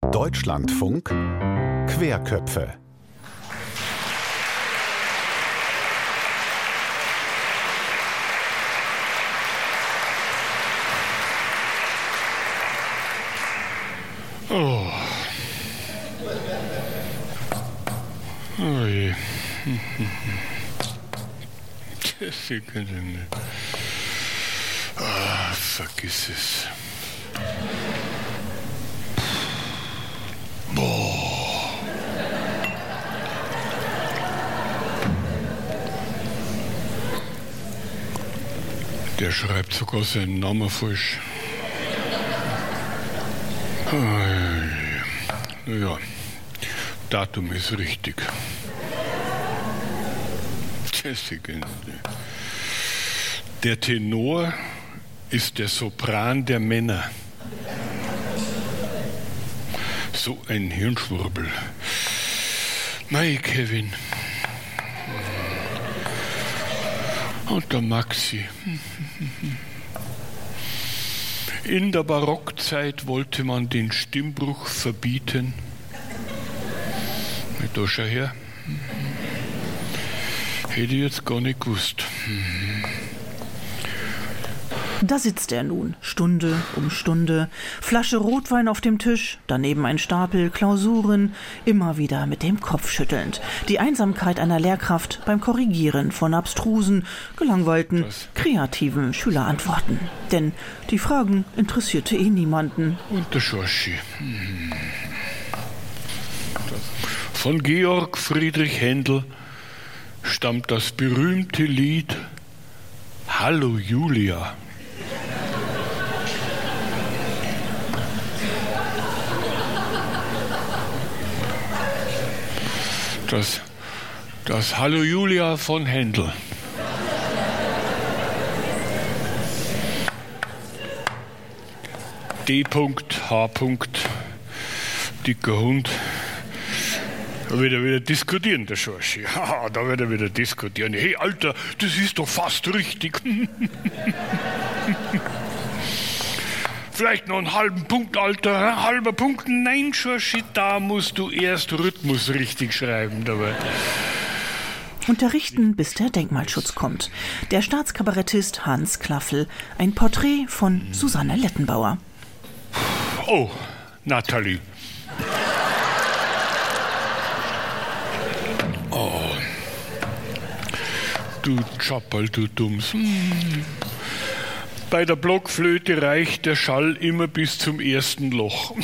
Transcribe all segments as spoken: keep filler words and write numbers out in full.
Deutschlandfunk Querköpfe. Oh. Oh je. Das ist ja nicht. Ah, vergiss es. Boah. Der schreibt sogar seinen Namen falsch. Ja, Datum ist richtig. Der Tenor ist der Sopran der Männer. So ein Hirnschwurbel. Mei, Kevin. Und der Maxi. In der Barockzeit wollte man den Stimmbruch verbieten. Da schau her. Hätte ich jetzt gar nicht gewusst. Da sitzt er nun, Stunde um Stunde, Flasche Rotwein auf dem Tisch, daneben ein Stapel Klausuren, immer wieder mit dem Kopf schüttelnd. Die Einsamkeit einer Lehrkraft beim Korrigieren von abstrusen, gelangweilten, Was? kreativen Schülerantworten. Denn die Fragen interessierte eh niemanden. Und der Schorschi. Von Georg Friedrich Händel stammt das berühmte Lied Hallo Julia. Das, das Hallo Julia von Händel. D. H. Dicker Hund. Da wird er wieder diskutieren, der Schorschi. Haha, da wird er wieder diskutieren. Hey, Alter, das ist doch fast richtig. Vielleicht noch einen halben Punkt, Alter. Ein halber Punkt. Nein, Schorschi, da musst du erst Rhythmus richtig schreiben dabei. Unterrichten, bis der Denkmalschutz kommt. Der Staatskabarettist Hans Klaffel. Ein Porträt von Susanne Lettenbauer. Oh, Nathalie. Oh, du Tschapperl, du Dumms. Hm. Bei der Blockflöte reicht der Schall immer bis zum ersten Loch.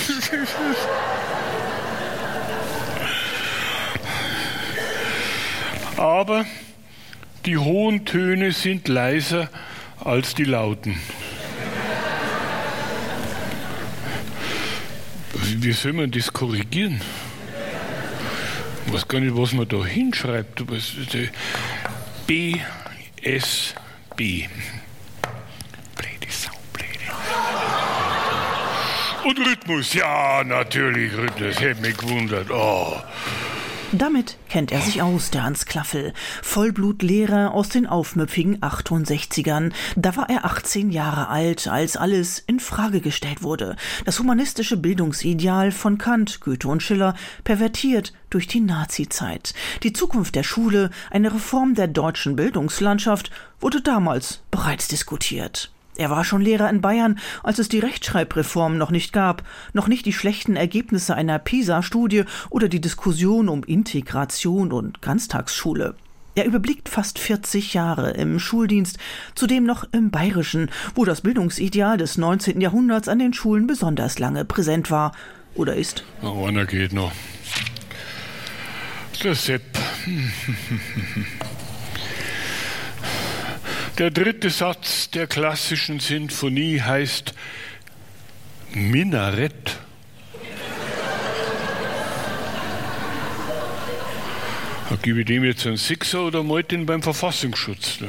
Aber die hohen Töne sind leiser als die lauten. Wie soll man das korrigieren? Ich weiß gar nicht, was man da hinschreibt. B, S, B. Blöde Sau, blöde. Und Rhythmus, ja, natürlich, Rhythmus, hätte mich gewundert. Oh. Damit kennt er sich aus, der Hans Klaffel. Vollblutlehrer aus den aufmüpfigen achtundsechzigern. Da war er achtzehn Jahre alt, als alles in Frage gestellt wurde. Das humanistische Bildungsideal von Kant, Goethe und Schiller pervertiert durch die Nazizeit. Die Zukunft der Schule, eine Reform der deutschen Bildungslandschaft, wurde damals bereits diskutiert. Er war schon Lehrer in Bayern, als es die Rechtschreibreform noch nicht gab, noch nicht die schlechten Ergebnisse einer PISA-Studie oder die Diskussion um Integration und Ganztagsschule. Er überblickt fast vierzig Jahre im Schuldienst, zudem noch im Bayerischen, wo das Bildungsideal des neunzehnten Jahrhunderts an den Schulen besonders lange präsent war oder ist. Oh, einer geht noch. Der Sepp. Der dritte Satz der klassischen Sinfonie heißt Minarett. Da gebe ich dem jetzt einen Sixer oder malt den beim Verfassungsschutz? Ne?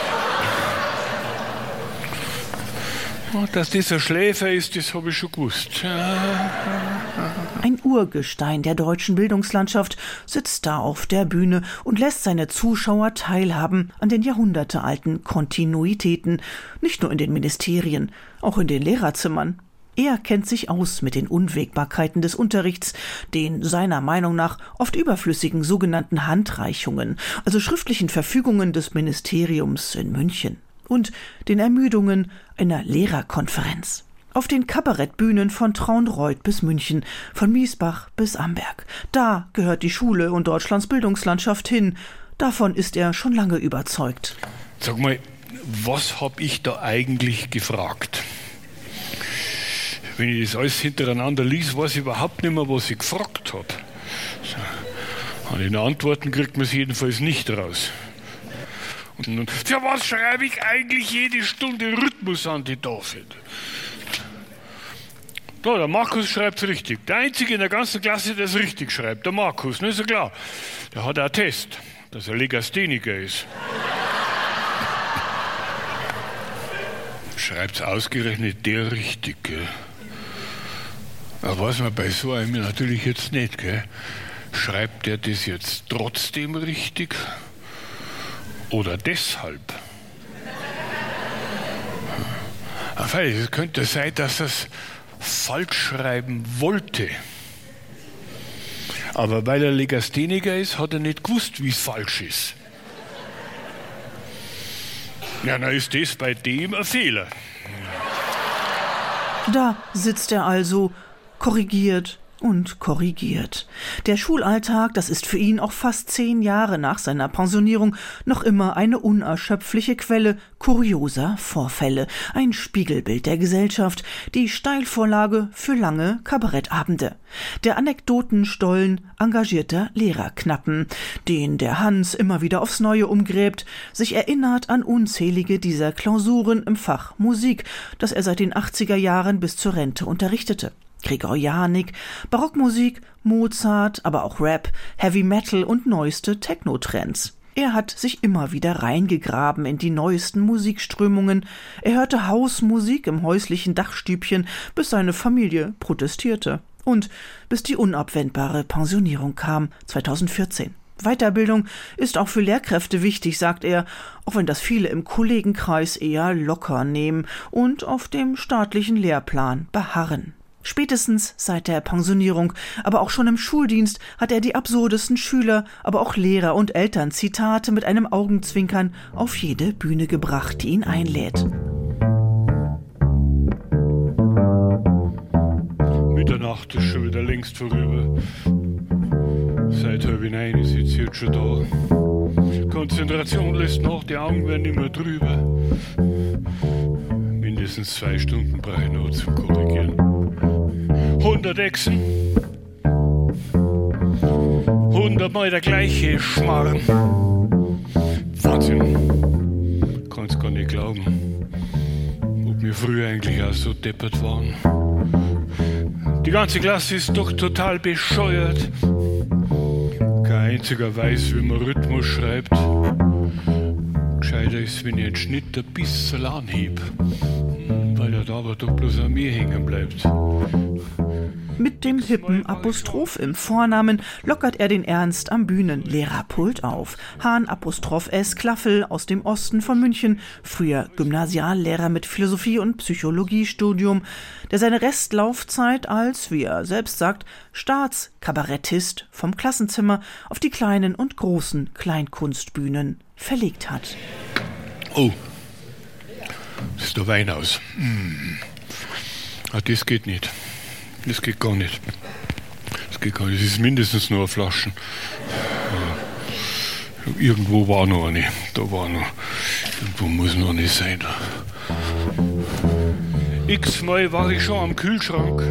Oh, dass dieser Schläfer ist, das habe ich schon gewusst. Ein Urgestein der deutschen Bildungslandschaft sitzt da auf der Bühne und lässt seine Zuschauer teilhaben an den jahrhundertealten Kontinuitäten, nicht nur in den Ministerien, auch in den Lehrerzimmern. Er kennt sich aus mit den Unwägbarkeiten des Unterrichts, den seiner Meinung nach oft überflüssigen sogenannten Handreichungen, also schriftlichen Verfügungen des Ministeriums in München, und den Ermüdungen einer Lehrerkonferenz. Auf den Kabarettbühnen von Traunreut bis München, von Miesbach bis Amberg. Da gehört die Schule und Deutschlands Bildungslandschaft hin. Davon ist er schon lange überzeugt. Sag mal, was hab ich da eigentlich gefragt? Wenn ich das alles hintereinander lies, weiß ich überhaupt nicht mehr, was ich gefragt habe. So. An den Antworten kriegt man es jedenfalls nicht raus. Und nun, für was schreibe ich eigentlich jede Stunde Rhythmus an die Tafel? Da, der Markus schreibt es richtig. Der Einzige in der ganzen Klasse, der es richtig schreibt, der Markus, ne, ist ja klar. Der hat einen Test, dass er Legastheniker ist. Schreibt es ausgerechnet der richtig, gell? Aber weiß man bei so einem natürlich jetzt nicht, gell? Schreibt der das jetzt trotzdem richtig oder deshalb? Ach, es könnte sein, dass es falsch schreiben wollte. Aber weil er Legastheniker ist, hat er nicht gewusst, wie es falsch ist. Ja, dann ist das bei dem ein Fehler. Da sitzt er also, korrigiert und korrigiert. Der Schulalltag, das ist für ihn auch fast zehn Jahre nach seiner Pensionierung noch immer eine unerschöpfliche Quelle kurioser Vorfälle, ein Spiegelbild der Gesellschaft, die Steilvorlage für lange Kabarettabende. Der Anekdotenstollen engagierter Lehrerknappen, den der Hans immer wieder aufs Neue umgräbt, sich erinnert an unzählige dieser Klausuren im Fach Musik, das er seit den achtziger Jahren bis zur Rente unterrichtete. Gregorianik, Barockmusik, Mozart, aber auch Rap, Heavy Metal und neueste Techno-Trends. Er hat sich immer wieder reingegraben in die neuesten Musikströmungen. Er hörte Hausmusik im häuslichen Dachstübchen, bis seine Familie protestierte. Und bis die unabwendbare Pensionierung kam, zweitausendvierzehn. Weiterbildung ist auch für Lehrkräfte wichtig, sagt er, auch wenn das viele im Kollegenkreis eher locker nehmen und auf dem staatlichen Lehrplan beharren. Spätestens seit der Pensionierung, aber auch schon im Schuldienst hat er die absurdesten Schüler, aber auch Lehrer und Eltern Zitate mit einem Augenzwinkern auf jede Bühne gebracht, die ihn einlädt. Mitternacht ist schon wieder längst vorüber. Seit halb neun sitze ich jetzt schon da. Konzentration lässt nach, die Augen werden immer drüber. Mindestens zwei Stunden brauche ich noch zum Korrigieren. hundert Echsen, hundertmal der gleiche Schmarrn. Wahnsinn, kann's gar nicht glauben, ob wir früher eigentlich auch so deppert waren. Die ganze Klasse ist doch total bescheuert. Kein einziger weiß, wie man Rhythmus schreibt. Gescheiter ist, wenn ich einen Schnitt ein bisschen anhebe, weil er da aber doch bloß an mir hängen bleibt. Mit dem hippen Apostroph im Vornamen lockert er den Ernst am Bühnenlehrerpult auf. Hahn Apostroph S. Klaffel aus dem Osten von München, früher Gymnasiallehrer mit Philosophie- und Psychologiestudium, der seine Restlaufzeit als, wie er selbst sagt, Staatskabarettist vom Klassenzimmer auf die kleinen und großen Kleinkunstbühnen verlegt hat. Oh, das ist der Wein aus. Hm. Ah, das geht nicht. Das geht gar nicht. Das geht gar nicht. Das ist mindestens nur eine Flasche. Ja. Irgendwo war noch eine. Da war noch. Irgendwo muss noch eine sein. X-mal war ich schon am Kühlschrank.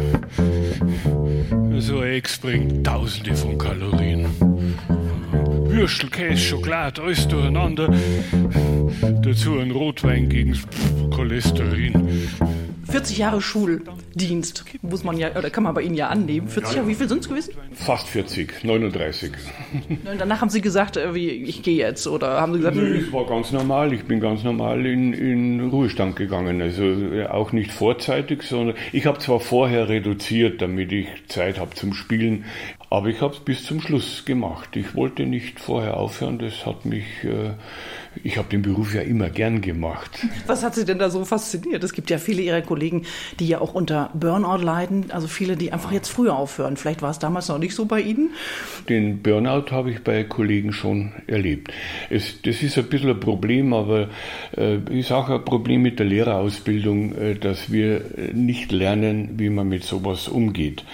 So ein Ex bringt Tausende von Kalorien. Würstel, Käse, Schokolade, alles durcheinander. Dazu ein Rotwein gegen Cholesterin. vierzig Jahre Schuldienst muss man ja, oder kann man bei Ihnen ja annehmen. vierzig Jahre, wie viel sind es gewesen? Fast vierzig, neununddreißig. Und danach haben Sie gesagt, ich gehe jetzt, oder haben Sie gesagt... Nö, es war ganz normal, ich bin ganz normal in, in Ruhestand gegangen, also auch nicht vorzeitig, sondern ich habe zwar vorher reduziert, damit ich Zeit habe zum Spielen, aber ich habe es bis zum Schluss gemacht. Ich wollte nicht vorher aufhören, das hat mich... Äh, Ich habe den Beruf ja immer gern gemacht. Was hat Sie denn da so fasziniert? Es gibt ja viele Ihrer Kollegen, die ja auch unter unter Burnout leiden, also viele, die einfach jetzt früher aufhören. Vielleicht war es damals noch nicht so bei Ihnen? Den Burnout habe ich bei Kollegen schon erlebt. Es, das ist ein bisschen ein Problem, aber äh, ist auch ein Problem mit der Lehrerausbildung, äh, dass wir nicht lernen, wie man mit sowas umgeht.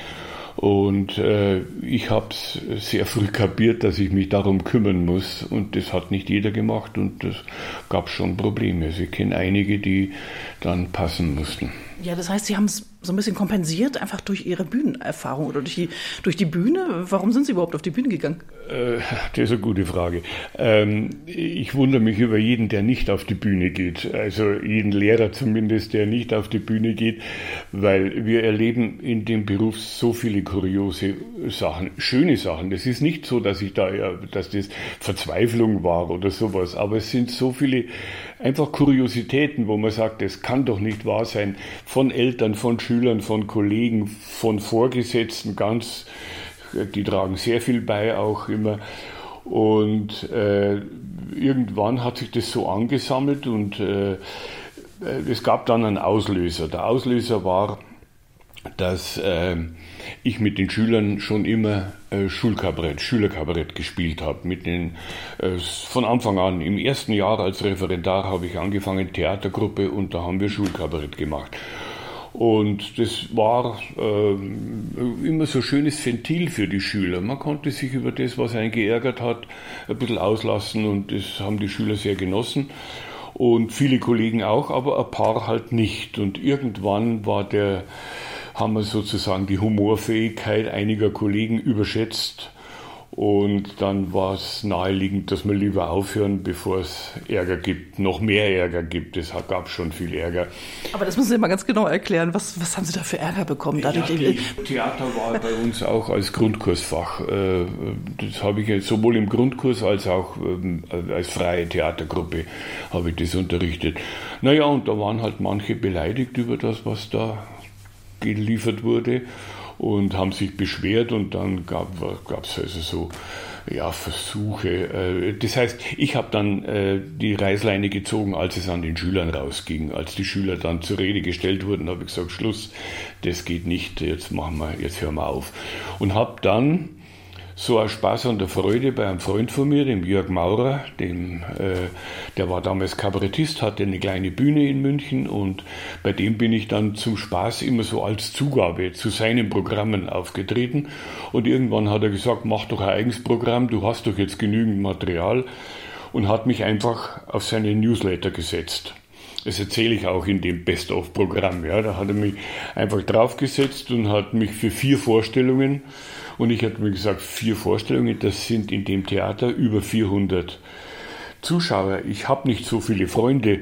Und äh, ich habe es sehr früh kapiert, dass ich mich darum kümmern muss. Und das hat nicht jeder gemacht und das gab schon Probleme. Also ich kenne einige, die dann passen mussten. Ja, das heißt, Sie haben es so ein bisschen kompensiert, einfach durch Ihre Bühnenerfahrung oder durch die, durch die Bühne. Warum sind Sie überhaupt auf die Bühne gegangen? Äh, das ist eine gute Frage. Ähm, ich wundere mich über jeden, der nicht auf die Bühne geht. Also jeden Lehrer zumindest, der nicht auf die Bühne geht, weil wir erleben in dem Beruf so viele kuriose Sachen, schöne Sachen. Das ist nicht so, dass ich da, ja, dass das Verzweiflung war oder sowas, aber es sind so viele einfach Kuriositäten, wo man sagt, das kann doch nicht wahr sein, von Eltern, von Schülern, von Kollegen, von Vorgesetzten, ganz, die tragen sehr viel bei auch immer. Und äh, irgendwann hat sich das so angesammelt und äh, es gab dann einen Auslöser. Der Auslöser war, dass äh, ich mit den Schülern schon immer äh, Schulkabarett, Schülerkabarett gespielt habe. Mit den äh, von Anfang an, im ersten Jahr als Referendar habe ich angefangen, Theatergruppe, und da haben wir Schulkabarett gemacht. Und das war äh, immer so ein schönes Ventil für die Schüler. Man konnte sich über das, was einen geärgert hat, ein bisschen auslassen, und das haben die Schüler sehr genossen. Und viele Kollegen auch, aber ein paar halt nicht. Und irgendwann war der, haben wir sozusagen die Humorfähigkeit einiger Kollegen überschätzt. Und dann war es naheliegend, dass wir lieber aufhören, bevor es Ärger gibt, noch mehr Ärger gibt. Es gab schon viel Ärger. Aber das müssen Sie mal ganz genau erklären. Was, was haben Sie da für Ärger bekommen? Ja, Theater war bei uns auch als Grundkursfach. Das habe ich sowohl im Grundkurs als auch als freie Theatergruppe habe ich das unterrichtet. Naja, und da waren halt manche beleidigt über das, was da geliefert wurde, und haben sich beschwert, und dann gab es also so ja, Versuche. Das heißt, ich habe dann äh, die Reißleine gezogen, als es an den Schülern rausging. Als die Schüler dann zur Rede gestellt wurden, habe ich gesagt, Schluss, das geht nicht, jetzt machen wir, jetzt hören wir auf. Und habe dann so ein Spaß an der Freude bei einem Freund von mir, dem Jörg Maurer, dem, äh, der war damals Kabarettist, hatte eine kleine Bühne in München, und bei dem bin ich dann zum Spaß immer so als Zugabe zu seinen Programmen aufgetreten, und irgendwann hat er gesagt, mach doch ein eigenes Programm, du hast doch jetzt genügend Material, und hat mich einfach auf seine Newsletter gesetzt. Das erzähle ich auch in dem Best-of-Programm. Ja. Da hat er mich einfach draufgesetzt und hat mich für vier Vorstellungen, und ich hatte mir gesagt, vier Vorstellungen, das sind in dem Theater über vierhundert Zuschauer. Ich habe nicht so viele Freunde.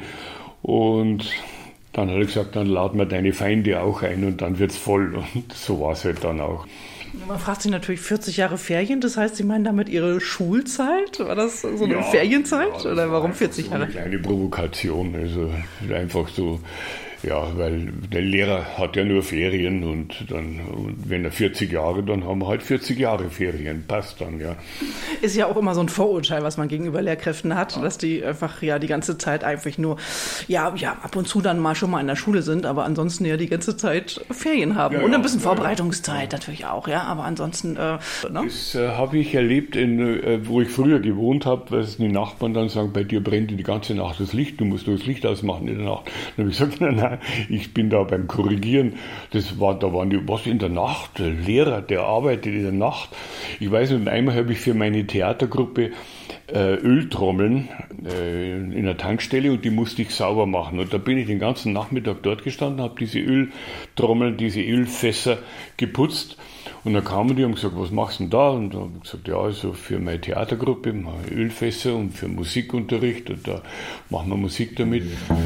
Und dann hat er gesagt, dann laden wir deine Feinde auch ein, und dann wird's voll. Und so war es halt dann auch. Man fragt sich natürlich vierzig Jahre Ferien, das heißt, Sie meinen damit Ihre Schulzeit? War das so eine ja, Ferienzeit? Ja, oder warum vierzig Jahre? So eine kleine Provokation, also einfach so, ja, weil der Lehrer hat ja nur Ferien, und dann, und wenn er vierzig Jahre, dann haben wir halt vierzig Jahre Ferien, passt dann, ja. Ist ja auch immer so ein Vorurteil, was man gegenüber Lehrkräften hat, ja, dass die einfach ja die ganze Zeit einfach nur, ja, ja, ab und zu dann mal schon mal in der Schule sind, aber ansonsten ja die ganze Zeit Ferien haben. Ja, und ein bisschen ja, Vorbereitungszeit ja. natürlich auch, ja, aber ansonsten, äh, ne? Das äh, habe ich erlebt, in, äh, wo ich früher gewohnt habe, weil die Nachbarn dann sagen, bei dir brennt die ganze Nacht das Licht, du musst nur das Licht ausmachen in der Nacht. Dann habe ich gesagt, nein, nein, ich bin da beim Korrigieren. Das war, da waren die, was in der Nacht? Der Lehrer, der arbeitet in der Nacht. Ich weiß nicht, und einmal habe ich für meine Theatergruppe äh, Öltrommeln äh, in der Tankstelle, und die musste ich sauber machen. Und da bin ich den ganzen Nachmittag dort gestanden, habe diese Öltrommeln, diese Ölfässer geputzt. Und dann kamen die und gesagt, was machst du denn da? Und dann habe ich gesagt, ja, also für meine Theatergruppe mache ich Ölfässer und für Musikunterricht, und da machen wir Musik damit.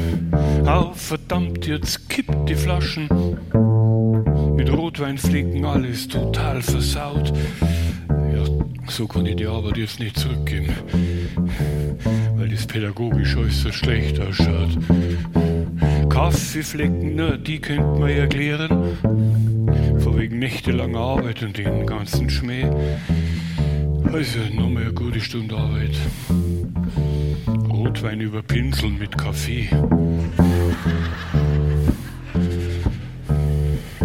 Au, verdammt, jetzt kippt die Flaschen. Mit Rotweinflecken alles total versaut. Ja, so kann ich die Arbeit jetzt nicht zurückgeben, weil das pädagogisch äußerst schlecht ausschaut. Kaffeeflecken, na, die könnte man erklären. Von wegen nächtelanger Arbeit und den ganzen Schmäh. Also nochmal eine gute Stunde Arbeit. Rotwein überpinseln mit Kaffee.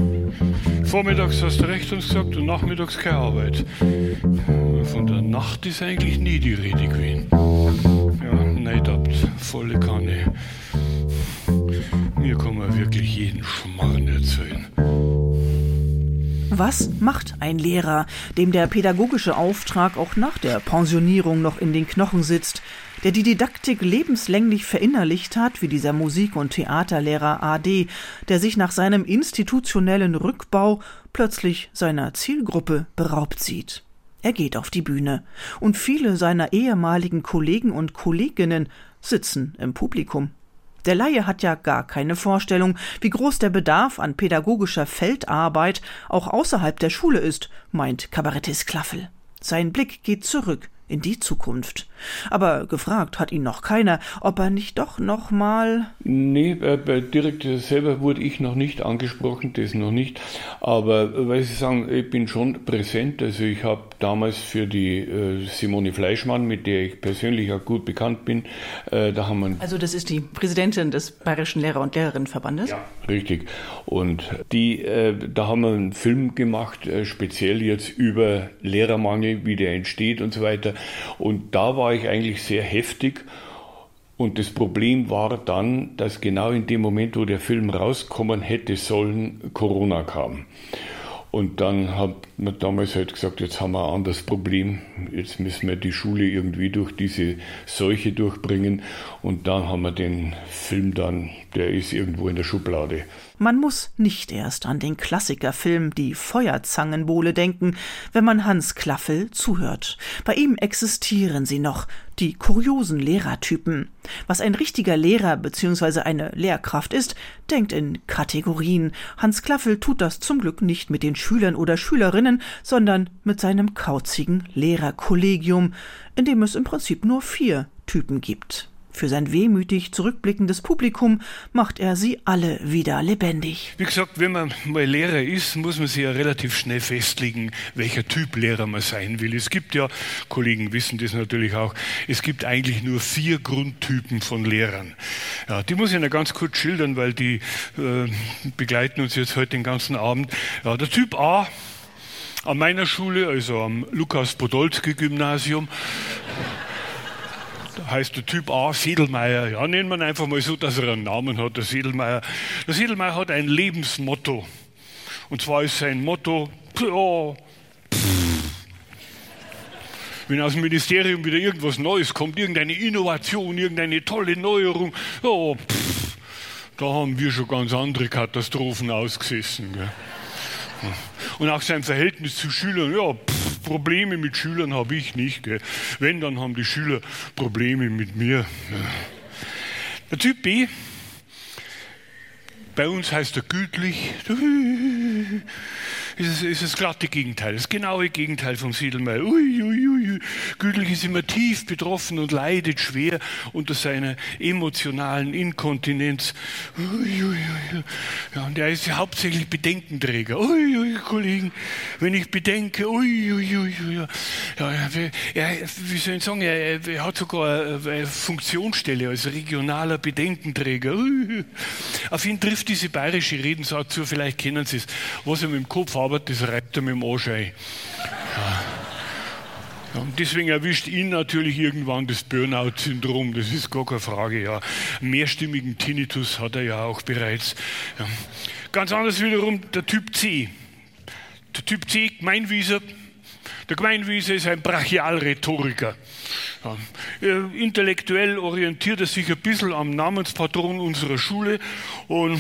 Vormittags hast du recht uns gesagt und nachmittags keine Arbeit. Von der Nacht ist eigentlich nie die Rede gewesen. Ja, Neid habt, volle Kanne. Mir kann man wirklich jeden Schmarrn erzählen. Was macht ein Lehrer, dem der pädagogische Auftrag auch nach der Pensionierung noch in den Knochen sitzt, der die Didaktik lebenslänglich verinnerlicht hat, wie dieser Musik- und Theaterlehrer A D, der sich nach seinem institutionellen Rückbau plötzlich seiner Zielgruppe beraubt sieht? Er geht auf die Bühne und viele seiner ehemaligen Kollegen und Kolleginnen sitzen im Publikum. Der Laie hat ja gar keine Vorstellung, wie groß der Bedarf an pädagogischer Feldarbeit auch außerhalb der Schule ist, meint Kabarettist Klaffel. Sein Blick geht zurück in die Zukunft. Aber gefragt hat ihn noch keiner, ob er nicht doch noch mal... Nee, äh, direkt selber wurde ich noch nicht angesprochen, das noch nicht. Aber weil Sie sagen, ich bin schon präsent. Also ich habe damals für die äh, Simone Fleischmann, mit der ich persönlich auch gut bekannt bin, äh, da haben wir... Also das ist die Präsidentin des Bayerischen Lehrer- und Lehrerinnenverbandes? Ja, richtig. Und die, äh, da haben wir einen Film gemacht, äh, speziell jetzt über Lehrermangel, wie der entsteht und so weiter. Und da war ich eigentlich sehr heftig und das Problem war dann, dass genau in dem Moment, wo der Film rauskommen hätte sollen, Corona kam. Und dann hat man damals halt gesagt, jetzt haben wir ein anderes Problem, jetzt müssen wir die Schule irgendwie durch diese Seuche durchbringen. Und dann haben wir den Film dann, der ist irgendwo in der Schublade. Man muss nicht erst an den Klassikerfilm Die Feuerzangenbowle denken, wenn man Hans Klaffel zuhört. Bei ihm existieren sie noch, die kuriosen Lehrertypen. Was ein richtiger Lehrer bzw. eine Lehrkraft ist, denkt in Kategorien. Hans Klaffel tut das zum Glück nicht mit den Schülern oder Schülerinnen, sondern mit seinem kauzigen Lehrerkollegium, in dem es im Prinzip nur vier Typen gibt. Für sein wehmütig zurückblickendes Publikum macht er sie alle wieder lebendig. Wie gesagt, wenn man mal Lehrer ist, muss man sich ja relativ schnell festlegen, welcher Typ Lehrer man sein will. Es gibt ja, Kollegen wissen das natürlich auch, es gibt eigentlich nur vier Grundtypen von Lehrern. Ja, die muss ich noch ganz kurz schildern, weil die äh, begleiten uns jetzt heute den ganzen Abend. Ja, der Typ A an meiner Schule, also am Lukas-Podolsky-Gymnasium, heißt der Typ A Sedelmeier. Ja, nennen wir ihn einfach mal so, dass er einen Namen hat, der Sedelmeier. Der Sedelmeier hat ein Lebensmotto. Und zwar ist sein Motto, ja, wenn aus dem Ministerium wieder irgendwas Neues kommt, irgendeine Innovation, irgendeine tolle Neuerung, ja, pff, da haben wir schon ganz andere Katastrophen ausgesessen. Gell. Und auch sein Verhältnis zu Schülern, ja, pff, Probleme mit Schülern habe ich nicht. Gell. Wenn, dann haben die Schüler Probleme mit mir. Der Typ B, bei uns heißt er gütlich, ist es, ist das glatte Gegenteil, das genaue Gegenteil vom Sedelmeier. Ui, ui, ui. Gütlich ist immer tief betroffen und leidet schwer unter seiner emotionalen Inkontinenz. Ui, ui, ui. Ja, und er ist ja hauptsächlich Bedenkenträger. Ui, ui, Kollegen, wenn ich bedenke, ui, ui, ui, ui. Ja, er, wie soll ich sagen, er, er hat sogar eine Funktionsstelle als regionaler Bedenkenträger. Ui. Auf ihn trifft diese bayerische Redensart zu, vielleicht kennen Sie es. Was er mit dem Kopf arbeitet, das reibt er mit dem Arsch ein. Ja. Ja, und deswegen erwischt ihn natürlich irgendwann das Burnout-Syndrom, das ist gar keine Frage. Ja. Mehrstimmigen Tinnitus hat er ja auch bereits. Ja. Ganz anders wiederum der Typ C. Der Typ C, Gemeinwieser. Der Gemeinwieser ist ein Brachialrhetoriker. Ja. Intellektuell orientiert er sich ein bisschen am Namenspatron unserer Schule und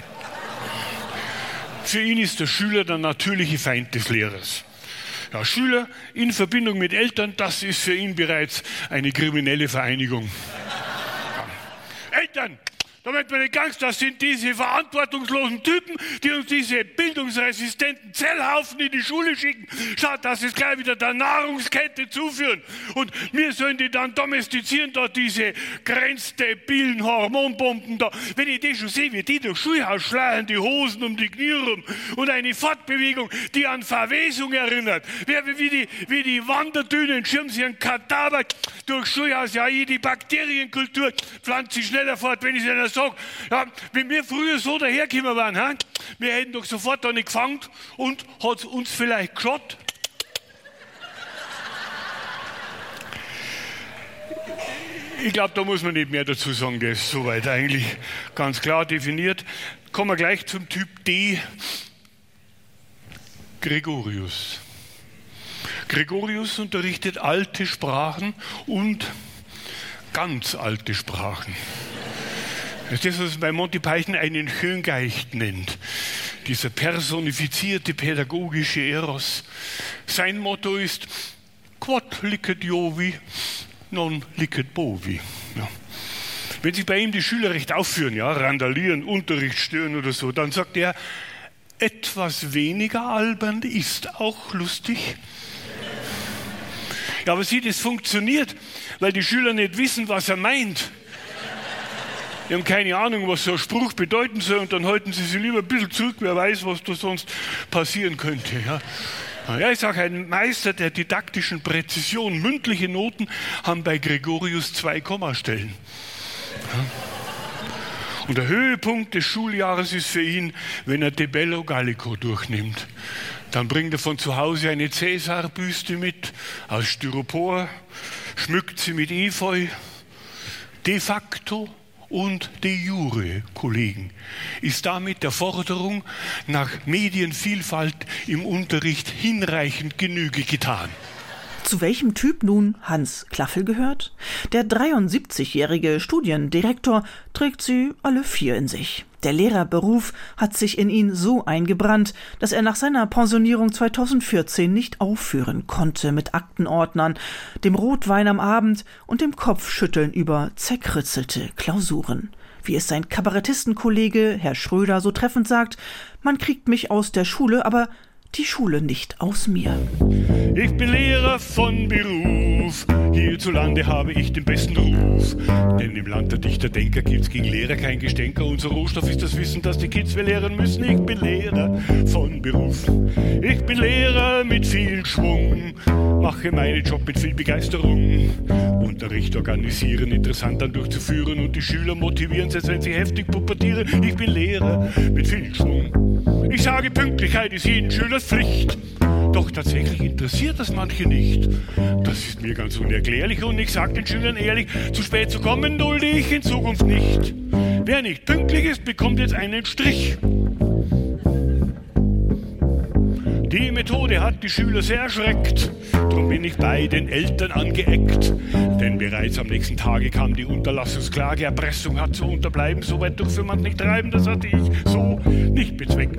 für ihn ist der Schüler der natürliche Feind des Lehrers. Ja, Schüler in Verbindung mit Eltern, das ist für ihn bereits eine kriminelle Vereinigung. Ja. Eltern! Damit wir nicht Gangster sind, diese verantwortungslosen Typen, die uns diese bildungsresistenten Zellhaufen in die Schule schicken. Schaut, dass es gleich wieder der Nahrungskette zuführen. Und wir sollen die dann domestizieren, da diese grenzdebilen Hormonbomben da. Wenn ich die schon sehe, wie die durch Schulhaus schleiern, die Hosen um die Knie rum und eine Fortbewegung, die an Verwesung erinnert. Wie die, wie die Wanderdünen schirmen sie einen Kadaver durch Schulhaus. Ja, die Bakterienkultur pflanzt sich schneller fort, wenn ich sie in einer gesagt, ja, wenn wir früher so dahergekommen wären, ha, wir hätten doch sofort da nicht gefangen und hat uns vielleicht geschaut. Ich glaube, da muss man nicht mehr dazu sagen, der ist soweit eigentlich ganz klar definiert. Kommen wir gleich zum Typ D, Gregorius. Gregorius unterrichtet alte Sprachen und ganz alte Sprachen. Das ist das, was man bei Monty Python einen Schöngeist nennt. Dieser personifizierte pädagogische Eros. Sein Motto ist Quod licet Jovi, non licet bovi. Ja. Wenn sich bei ihm die Schüler recht aufführen, ja, randalieren, Unterricht stören oder so, dann sagt er, etwas weniger albern ist auch lustig. Ja, aber sieh, das funktioniert, weil die Schüler nicht wissen, was er meint. Die haben keine Ahnung, was so ein Spruch bedeuten soll und dann halten sie sich lieber ein bisschen zurück, wer weiß, was da sonst passieren könnte. Ja, ja ich sage, ein Meister der didaktischen Präzision, mündliche Noten haben bei Gregorius zwei Kommastellen. Ja. Und der Höhepunkt des Schuljahres ist für ihn, wenn er De Bello Gallico durchnimmt. Dann bringt er von zu Hause eine Cäsarbüste mit, aus Styropor, schmückt sie mit Efeu. De facto und de jure, Kollegen, ist damit der Forderung nach Medienvielfalt im Unterricht hinreichend Genüge getan. Zu welchem Typ nun Hans Klaffel gehört? Der dreiundsiebzigjährige Studiendirektor trägt sie alle vier in sich. Der Lehrerberuf hat sich in ihn so eingebrannt, dass er nach seiner Pensionierung zweitausendvierzehn nicht aufhören konnte mit Aktenordnern, dem Rotwein am Abend und dem Kopfschütteln über zerkritzelte Klausuren. Wie es sein Kabarettistenkollege Herr Schröder so treffend sagt, man kriegt mich aus der Schule, aber die Schule nicht aus mir. Ich bin Lehrer von Beruf, hierzulande habe ich den besten Ruf. Denn im Land der Dichter Denker gibt's gegen Lehrer kein Gestänker. Unser Rohstoff ist das Wissen, das die Kids wir lehren müssen. Ich bin Lehrer von Beruf. Ich bin Lehrer mit viel Schwung, mache meinen Job mit viel Begeisterung. Unterricht organisieren, interessant dann durchzuführen und die Schüler motivieren, selbst wenn sie heftig pubertieren. Ich bin Lehrer mit viel Schwung. Ich sage, Pünktlichkeit ist jeden Schülers Pflicht. Doch tatsächlich interessiert das manche nicht. Das ist mir ganz unerklärlich und ich sage den Schülern ehrlich, zu spät zu kommen dulde ich in Zukunft nicht. Wer nicht pünktlich ist, bekommt jetzt einen Strich. Die Methode hat die Schüler sehr erschreckt, drum bin ich bei den Eltern angeeckt. Denn bereits am nächsten Tage kam die Unterlassungsklage, Erpressung hat zu unterbleiben, so weit durfte man nicht treiben, das hatte ich so nicht bezweckt.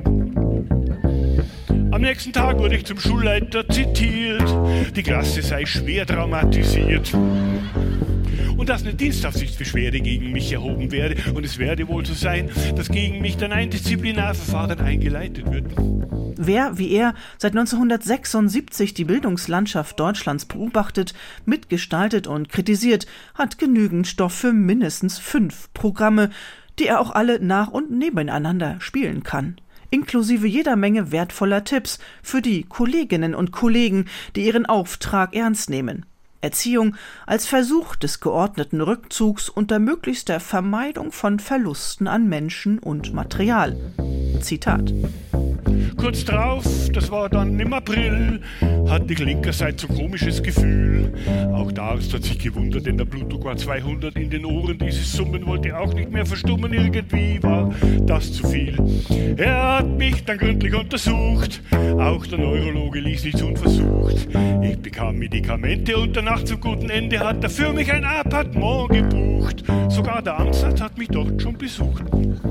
Am nächsten Tag wurde ich zum Schulleiter zitiert, die Klasse sei schwer traumatisiert. Und dass eine Dienstaufsichtsbeschwerde gegen mich erhoben werde. Und es werde wohl so sein, dass gegen mich dann ein Disziplinarverfahren eingeleitet wird. Wer, wie er, seit neunzehnhundertsechsundsiebzig die Bildungslandschaft Deutschlands beobachtet, mitgestaltet und kritisiert, hat genügend Stoff für mindestens fünf Programme, die er auch alle nach- und nebeneinander spielen kann. Inklusive jeder Menge wertvoller Tipps für die Kolleginnen und Kollegen, die ihren Auftrag ernst nehmen. Erziehung als Versuch des geordneten Rückzugs unter möglichster Vermeidung von Verlusten an Menschen und Material. Zitat. Kurz drauf, das war dann im April, hatte ich linkerseits so ein komisches Gefühl. Auch der Arzt hat sich gewundert, denn der Blutdruck war zweihundert in den Ohren. Dieses Summen wollte auch nicht mehr verstummen, irgendwie war das zu viel. Er hat mich dann gründlich untersucht, auch der Neurologe ließ nichts unversucht. Ich bekam Medikamente und danach zum guten Ende hat er für mich ein Appartement gebucht. Sogar der Amtsarzt hat mich dort schon besucht.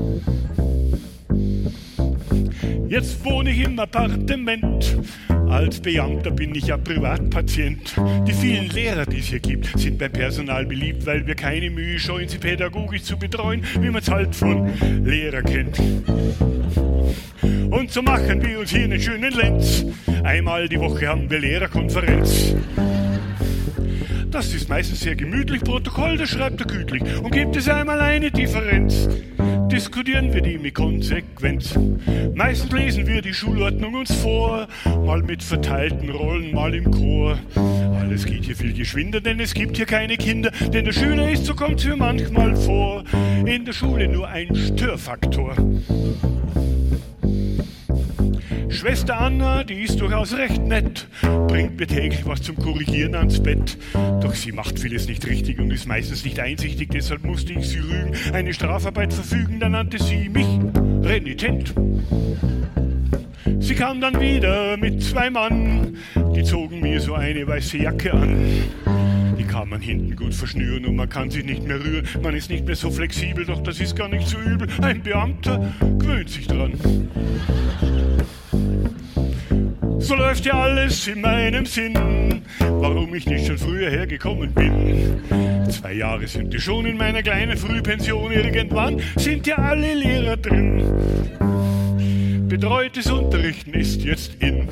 Jetzt wohne ich im Appartement. Als Beamter bin ich ja Privatpatient. Die vielen Lehrer, die es hier gibt, sind beim Personal beliebt, weil wir keine Mühe scheuen, sie pädagogisch zu betreuen, wie man es halt von Lehrern kennt. Und so machen wir uns hier einen schönen Lenz. Einmal die Woche haben wir Lehrerkonferenz. Das ist meistens sehr gemütlich, Protokoll, das schreibt er gütlich. Und gibt es einmal eine Differenz. diskutieren wir die mit Konsequenz. Meistens lesen wir die Schulordnung uns vor, mal mit verteilten Rollen, mal im Chor. Alles geht hier viel geschwinder, denn es gibt hier keine Kinder, denn der Schüler ist, so kommt's mir manchmal vor, in der Schule nur ein Störfaktor. Schwester Anna, die ist durchaus recht nett, bringt mir täglich was zum Korrigieren ans Bett. Doch sie macht vieles nicht richtig und ist meistens nicht einsichtig, deshalb musste ich sie rügen, eine Strafarbeit verfügen, dann nannte sie mich renitent. Sie kam dann wieder mit zwei Mann, die zogen mir so eine weiße Jacke an. Die kann man hinten gut verschnüren und man kann sich nicht mehr rühren, man ist nicht mehr so flexibel, doch das ist gar nicht so übel, ein Beamter gewöhnt sich dran. So läuft ja alles in meinem Sinn, warum ich nicht schon früher hergekommen bin. Zwei Jahre sind die schon in meiner kleinen Frühpension, irgendwann sind ja alle Lehrer drin. Betreutes Unterrichten ist jetzt in.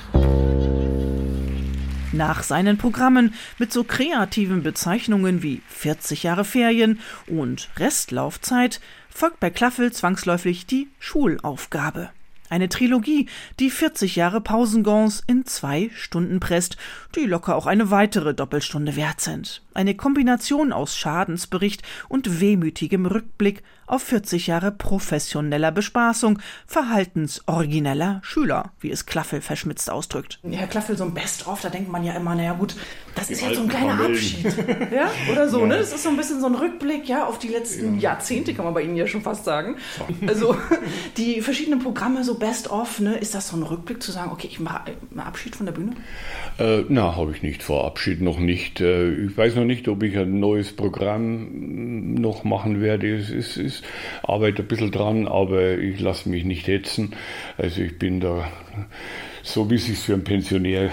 Nach seinen Programmen mit so kreativen Bezeichnungen wie vierzig Jahre Ferien und Restlaufzeit folgt bei Klaffel zwangsläufig die Schulaufgabe. Eine Trilogie, die vierzig Jahre Pausengons in zwei Stunden presst, die locker auch eine weitere Doppelstunde wert sind. Eine Kombination aus Schadensbericht und wehmütigem Rückblick auf vierzig Jahre professioneller Bespaßung, verhaltensorigineller Schüler, wie es Klaffel verschmitzt ausdrückt. Herr Klaffel, so ein Best-of, da denkt man ja immer, naja gut, das ist jetzt so ein kleiner Abschied. Ja? Oder so, ja. Ne? Das ist so ein bisschen so ein Rückblick, ja, auf die letzten ja. Jahrzehnte, kann man bei Ihnen ja schon fast sagen. Also die verschiedenen Programme, so Best-of, ne? Ist das so ein Rückblick zu sagen, okay, ich mache einen Abschied von der Bühne? Äh, na, habe ich nicht vor. Abschied noch nicht. Äh, ich weiß noch nicht, ob ich ein neues Programm noch machen werde. Es ist, ist arbeite ein bisschen dran, aber ich lasse mich nicht hetzen. Also ich bin da so, wie es sich für einen Pensionär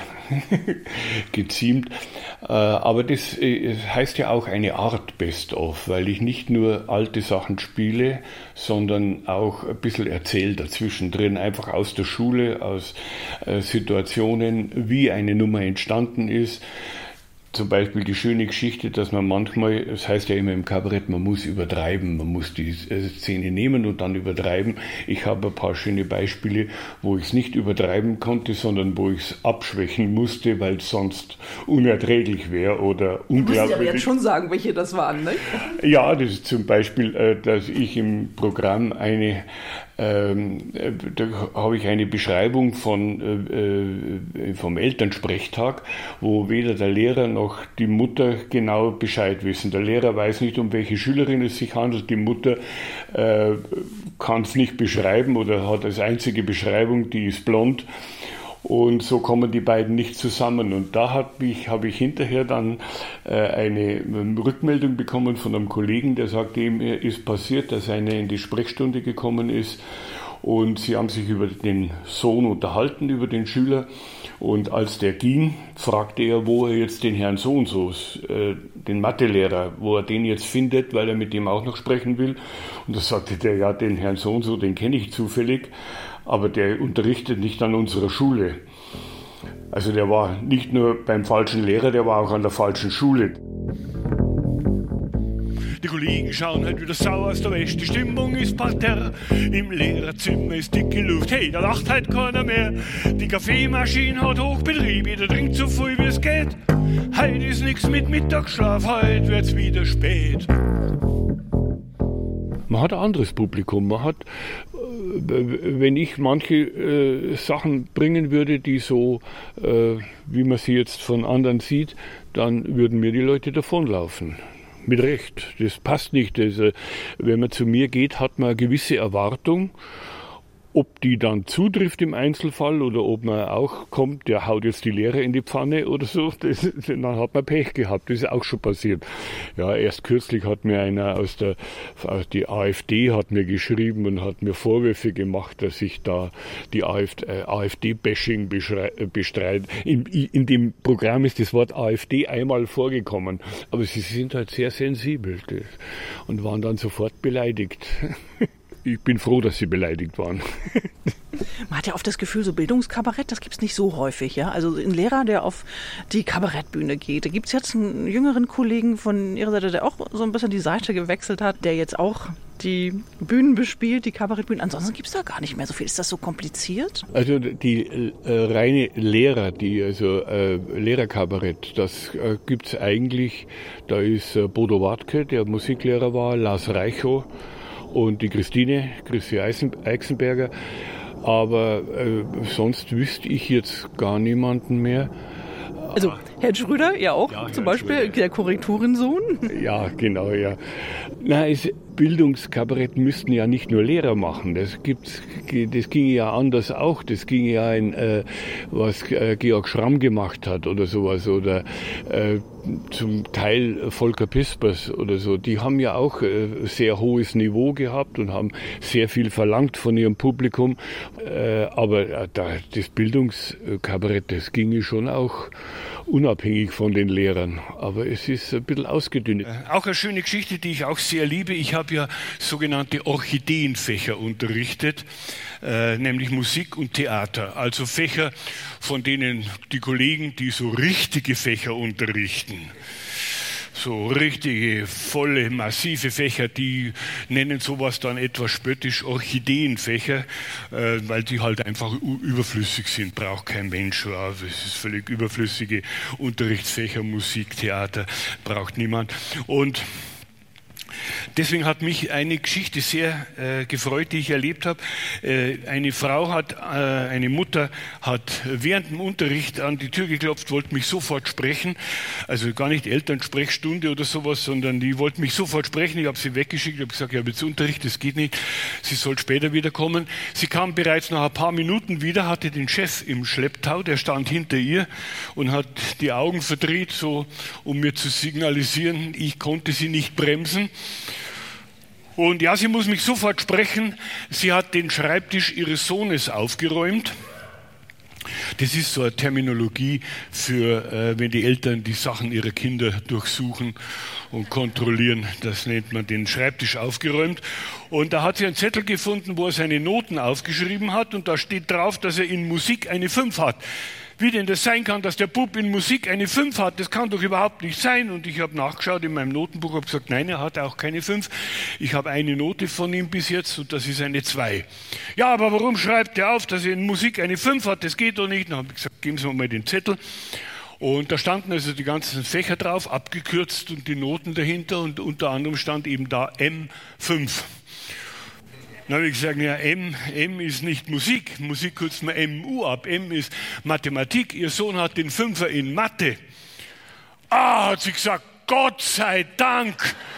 geziemt. Aber das heißt ja auch eine Art Best-of, weil ich nicht nur alte Sachen spiele, sondern auch ein bisschen erzähle dazwischen drin, einfach aus der Schule, aus Situationen, wie eine Nummer entstanden ist. Zum Beispiel die schöne Geschichte, dass man manchmal, das heißt ja immer im Kabarett, man muss übertreiben, man muss die Szene nehmen und dann übertreiben. Ich habe ein paar schöne Beispiele, wo ich es nicht übertreiben konnte, sondern wo ich es abschwächen musste, weil es sonst unerträglich wäre oder unglaublich. Du musst ja jetzt schon sagen, welche das waren, ne? Ja, das ist zum Beispiel, dass ich im Programm eine Ähm, da habe ich eine Beschreibung von, äh, vom Elternsprechtag, wo weder der Lehrer noch die Mutter genau Bescheid wissen. Der Lehrer weiß nicht, um welche Schülerin es sich handelt, die Mutter äh, kann es nicht beschreiben oder hat als einzige Beschreibung, die ist blond. Und so kommen die beiden nicht zusammen. Und da habe ich, hab ich hinterher dann äh, eine Rückmeldung bekommen von einem Kollegen, der sagte, ihm ist passiert, dass einer in die Sprechstunde gekommen ist und sie haben sich über den Sohn unterhalten, über den Schüler. Und als der ging, fragte er, wo er jetzt den Herrn so und so, äh, den Mathelehrer, wo er den jetzt findet, weil er mit dem auch noch sprechen will. Und da sagte der, ja, den Herrn so und so, den kenne ich zufällig. Aber der unterrichtet nicht an unserer Schule. Also der war nicht nur beim falschen Lehrer, der war auch an der falschen Schule. Die Kollegen schauen halt wieder sauer aus der Wäsche, die Stimmung ist parterre, im Lehrerzimmer ist dicke Luft, hey, da lacht halt keiner mehr. Die Kaffeemaschine hat Hochbetrieb, jeder trinkt so viel wie es geht. Heute ist nix mit Mittagsschlaf, heute wird's wieder spät. Man hat ein anderes Publikum. Man hat, wenn ich manche äh, Sachen bringen würde, die so, äh, wie man sie jetzt von anderen sieht, dann würden mir die Leute davonlaufen. Mit Recht. Das passt nicht. Also, wenn man zu mir geht, hat man eine gewisse Erwartung. Ob die dann zutrifft im Einzelfall oder ob man auch kommt, der haut jetzt die Lehrer in die Pfanne oder so, das, dann hat man Pech gehabt. Das ist auch schon passiert. Ja, erst kürzlich hat mir einer aus der, aus die AfD hat mir geschrieben und hat mir Vorwürfe gemacht, dass ich da die AfD-Bashing bestreite. In, in dem Programm ist das Wort AfD einmal vorgekommen, aber sie sind halt sehr sensibel und waren dann sofort beleidigt. ich bin froh, dass sie beleidigt waren. Man hat ja oft das Gefühl, so Bildungskabarett, das gibt's nicht so häufig, ja. Also ein Lehrer, der auf die Kabarettbühne geht. Da gibt's jetzt einen jüngeren Kollegen von Ihrer Seite, der auch so ein bisschen die Seite gewechselt hat, der jetzt auch die Bühnen bespielt, die Kabarettbühnen. Ansonsten gibt's da gar nicht mehr so viel. Ist das so kompliziert? Also die äh, reine Lehrer, die also äh, Lehrerkabarett, das äh, gibt's eigentlich. Da ist äh, Bodo Wartke, der Musiklehrer war, Lars Reichow und die Christine, Christi Eichsenberger. Aber äh, sonst wüsste ich jetzt gar niemanden mehr. Also Herr Schröder, ja auch, ja, zum Herr Beispiel Schröder. Der Korrekturensohn. Ja, genau, ja. Na, es, Bildungskabarett müssten ja nicht nur Lehrer machen. Das gibt's, das ging ja anders auch. Das ging ja in, äh, was äh, Georg Schramm gemacht hat oder sowas oder äh, zum Teil Volker Pispers oder so. Die haben ja auch äh, sehr hohes Niveau gehabt und haben sehr viel verlangt von ihrem Publikum. Äh, aber äh, da, das Bildungskabarett, das ginge schon auch unabhängig von den Lehrern. Aber es ist ein bisschen ausgedünnt. Äh, auch eine schöne Geschichte, die ich auch sehr liebe. Ich habe ja sogenannte Orchideenfächer unterrichtet, äh, nämlich Musik und Theater. Also Fächer, von denen die Kollegen, die so richtige Fächer unterrichten, so richtige, volle, massive Fächer, die nennen sowas dann etwas spöttisch Orchideenfächer, äh, weil die halt einfach überflüssig sind, braucht kein Mensch. Ja, das ist völlig überflüssige Unterrichtsfächer, Musik, Theater, braucht niemand. Und deswegen hat mich eine Geschichte sehr äh, gefreut, die ich erlebt habe. Äh, eine Frau hat, äh, eine Mutter hat während dem Unterricht an die Tür geklopft, wollte mich sofort sprechen. Also gar nicht Elternsprechstunde oder sowas, sondern die wollte mich sofort sprechen. Ich habe sie weggeschickt, ich habe gesagt, ich habe jetzt Unterricht, das geht nicht. Sie soll später wiederkommen. Sie kam bereits nach ein paar Minuten wieder, hatte den Chef im Schlepptau, der stand hinter ihr und hat die Augen verdreht, so um mir zu signalisieren, ich konnte sie nicht bremsen. Und ja, sie muss mich sofort sprechen. Sie hat den Schreibtisch ihres Sohnes aufgeräumt. Das ist so eine Terminologie für, äh, wenn die Eltern die Sachen ihrer Kinder durchsuchen und kontrollieren. Das nennt man den Schreibtisch aufgeräumt. Und da hat sie einen Zettel gefunden, wo er seine Noten aufgeschrieben hat. Und da steht drauf, dass er in Musik eine fünf hat. Wie denn das sein kann, dass der Bub in Musik eine fünf hat, das kann doch überhaupt nicht sein. Und ich habe nachgeschaut in meinem Notenbuch, habe gesagt, nein, er hat auch keine fünf. Ich habe eine Note von ihm bis jetzt und das ist eine zwei. Ja, aber warum schreibt er auf, dass er in Musik eine fünf hat? Das geht doch nicht. Dann habe ich gesagt, geben Sie mir mal den Zettel. Und da standen also die ganzen Fächer drauf, abgekürzt und die Noten dahinter und unter anderem stand eben da M fünf. Dann habe ich gesagt, ja, M, M ist nicht Musik. Musik kürzt man M U ab. M ist Mathematik. Ihr Sohn hat den Fünfer in Mathe. Ah, hat sie gesagt, Gott sei Dank.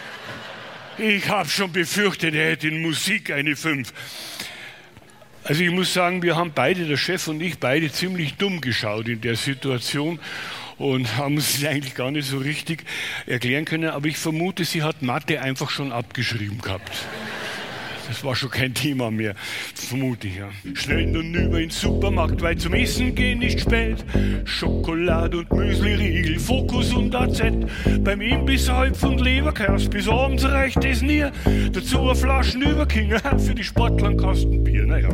Ich habe schon befürchtet, er hätte in Musik eine fünf. Also ich muss sagen, wir haben beide, der Chef und ich, beide ziemlich dumm geschaut in der Situation und haben es eigentlich gar nicht so richtig erklären können. Aber ich vermute, sie hat Mathe einfach schon abgeschrieben gehabt. Das war schon kein Thema mehr, vermute ich, ja. Schnell nun über in den Supermarkt, weil zum Essen gehen nicht spät. Schokolade und Müsli-Riegel, Fokus und A Z. Beim Imbiss Halb- und Leberkäse, bis abends reicht es nie. Dazu eine Flaschen Überkinger, für die Sportler ein Kasten Bier, naja.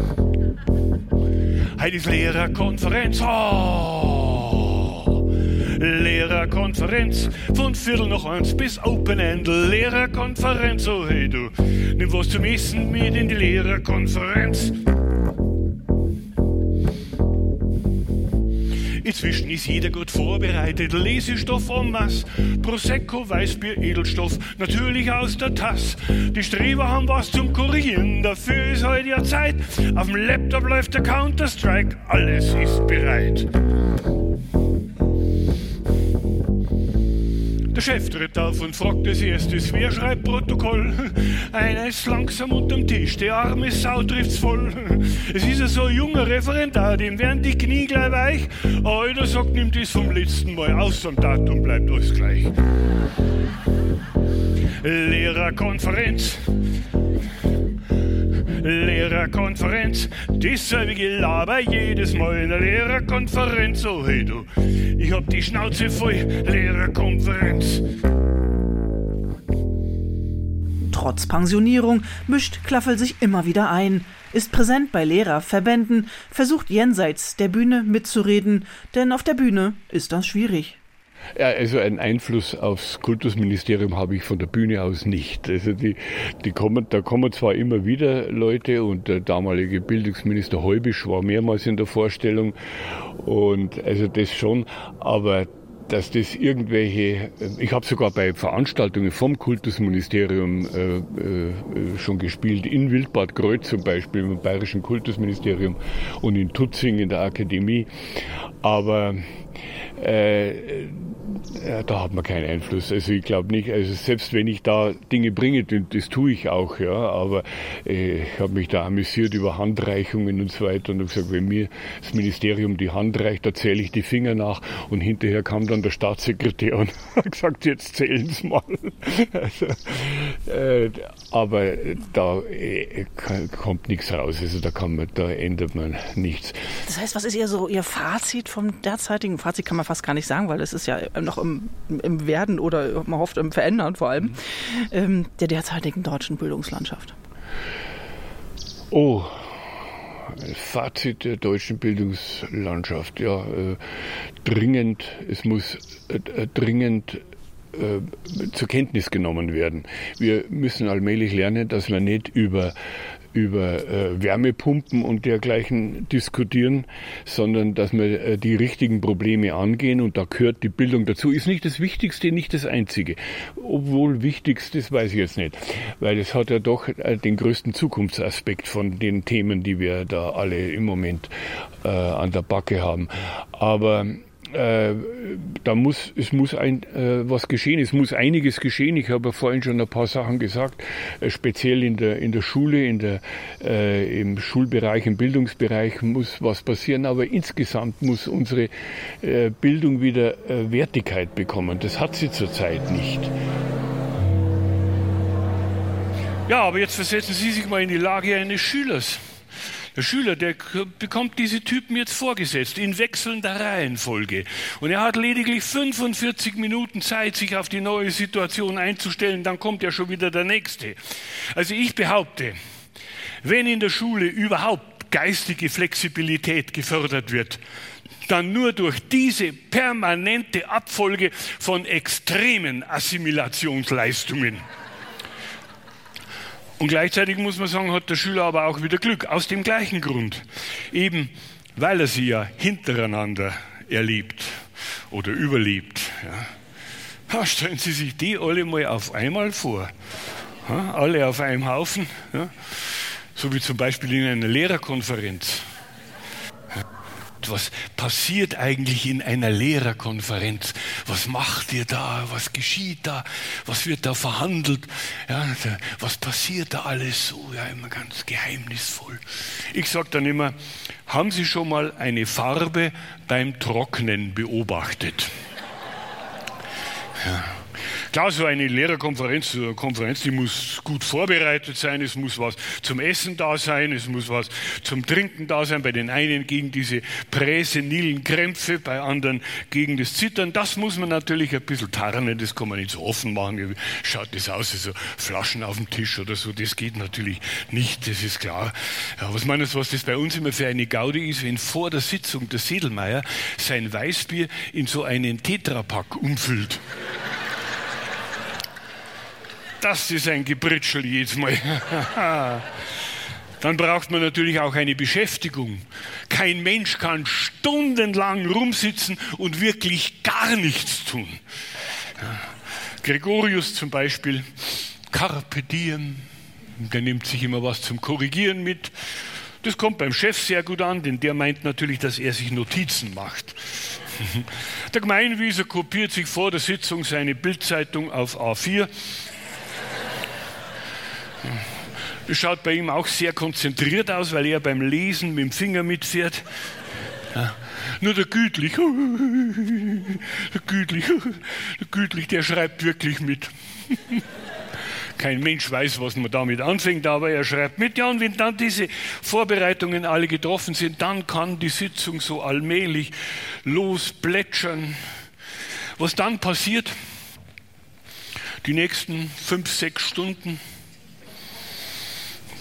Heute ist Lehrerkonferenz, oh. Lehrerkonferenz, von Viertel nach eins bis Open End. Lehrerkonferenz, oh hey du, nimm was zum Essen mit in die Lehrerkonferenz. Inzwischen ist jeder gut vorbereitet, Lesestoff en masse, Prosecco, Weißbier, Edelstoff, natürlich aus der Tasse. Die Streber haben was zum Korrigieren, dafür ist heute ja Zeit. Auf dem Laptop läuft der Counter-Strike, alles ist bereit. Der Chef tritt auf und fragt als erstes, wer schreibt Protokoll? Einer ist langsam unterm Tisch, der arme Sau trifft's voll. Es ist ja so ein junger Referendar, dem werden die Knie gleich weich. Einer sagt, nimmt das vom letzten Mal aus, am Datum bleibt alles gleich. Lehrerkonferenz. Lehrerkonferenz, dasselbe Gelaber jedes Mal in der Lehrerkonferenz. Oh hey du, ich hab die Schnauze voll, Lehrerkonferenz. Trotz Pensionierung mischt Klaffel sich immer wieder ein, ist präsent bei Lehrerverbänden, versucht jenseits der Bühne mitzureden, denn auf der Bühne ist das schwierig. Ja, also einen Einfluss aufs Kultusministerium habe ich von der Bühne aus nicht. Also die, die kommen, da kommen zwar immer wieder Leute und der damalige Bildungsminister Heubisch war mehrmals in der Vorstellung und also das schon, aber dass das irgendwelche, ich habe sogar bei Veranstaltungen vom Kultusministerium äh, äh, schon gespielt, in Wildbad Kreuth zum Beispiel, im Bayerischen Kultusministerium und in Tutzing in der Akademie, aber äh, ja, da hat man keinen Einfluss. Also ich glaube nicht, also selbst wenn ich da Dinge bringe, das tue ich auch, ja, aber äh, ich habe mich da amüsiert über Handreichungen und so weiter und habe gesagt, wenn mir das Ministerium die Hand reicht, da zähle ich die Finger nach und hinterher kam dann der Staatssekretär und hat gesagt, jetzt zählen Sie mal. Also, äh, aber da äh, kommt nichts raus, also da kann man, da ändert man nichts. Das heißt, was ist Ihr so Ihr Fazit vom derzeitigen, Fazit kann man fast gar nicht sagen, weil es ist ja noch im, im Werden oder man hofft im Verändern vor allem, ähm, der derzeitigen deutschen Bildungslandschaft? Oh, Fazit der deutschen Bildungslandschaft, ja, äh, dringend, es muss äh, dringend äh, zur Kenntnis genommen werden. Wir müssen allmählich lernen, dass wir nicht über über äh, Wärmepumpen und dergleichen diskutieren, sondern dass wir äh, die richtigen Probleme angehen und da gehört die Bildung dazu. Ist nicht das Wichtigste, nicht das Einzige. Obwohl Wichtigstes weiß ich jetzt nicht, weil es hat ja doch äh, den größten Zukunftsaspekt von den Themen, die wir da alle im Moment äh, an der Backe haben. Aber Äh, da muss, es muss ein, äh, was geschehen, es muss einiges geschehen. Ich habe ja vorhin schon ein paar Sachen gesagt, äh, speziell in der, in der Schule, in der, äh, im Schulbereich, im Bildungsbereich muss was passieren, aber insgesamt muss unsere äh, Bildung wieder äh, Wertigkeit bekommen. Das hat sie zurzeit nicht. Ja, aber jetzt versetzen Sie sich mal in die Lage eines Schülers. Der Schüler, der bekommt diese Typen jetzt vorgesetzt, in wechselnder Reihenfolge. Und er hat lediglich fünfundvierzig Minuten Zeit, sich auf die neue Situation einzustellen, dann kommt ja schon wieder der Nächste. Also ich behaupte, wenn in der Schule überhaupt geistige Flexibilität gefördert wird, dann nur durch diese permanente Abfolge von extremen Assimilationsleistungen. Und gleichzeitig muss man sagen, hat der Schüler aber auch wieder Glück, aus dem gleichen Grund. Eben, weil er sie ja hintereinander erlebt oder überlebt. Ja. Stellen Sie sich die alle mal auf einmal vor. Ja, alle auf einem Haufen. Ja. So wie zum Beispiel in einer Lehrerkonferenz. Was passiert eigentlich in einer Lehrerkonferenz? Was macht ihr da? Was geschieht da? Was wird da verhandelt? Ja, da, was passiert da alles so? Ja, immer ganz geheimnisvoll. Ich sage dann immer, haben Sie schon mal eine Farbe beim Trocknen beobachtet? Ja. Klar, so eine Lehrerkonferenz, so eine Konferenz, die muss gut vorbereitet sein, es muss was zum Essen da sein, es muss was zum Trinken da sein, bei den einen gegen diese präsenilen Krämpfe, bei anderen gegen das Zittern. Das muss man natürlich ein bisschen tarnen, das kann man nicht so offen machen. Wie schaut das aus, so Flaschen auf dem Tisch oder so, das geht natürlich nicht, das ist klar. Ja, was meinst du, was das bei uns immer für eine Gaudi ist, wenn vor der Sitzung der Sedlmeier sein Weißbier in so einen Tetrapack umfüllt? Das ist ein Gebritschel jedes Mal. Dann braucht man natürlich auch eine Beschäftigung. Kein Mensch kann stundenlang rumsitzen und wirklich gar nichts tun. Ja. Gregorius zum Beispiel, Carpe diem, der nimmt sich immer was zum Korrigieren mit. Das kommt beim Chef sehr gut an, denn der meint natürlich, dass er sich Notizen macht. Der Gemeinwieser kopiert sich vor der Sitzung seine Bildzeitung auf A vier. Das schaut bei ihm auch sehr konzentriert aus, weil er beim Lesen mit dem Finger mitfährt. Ja. Nur der Gütlich, der Gütlich, der Gütlich, der schreibt wirklich mit. Kein Mensch weiß, was man damit anfängt, aber er schreibt mit. Ja, und wenn dann diese Vorbereitungen alle getroffen sind, dann kann die Sitzung so allmählich losplätschern. Was dann passiert, die nächsten fünf, sechs Stunden,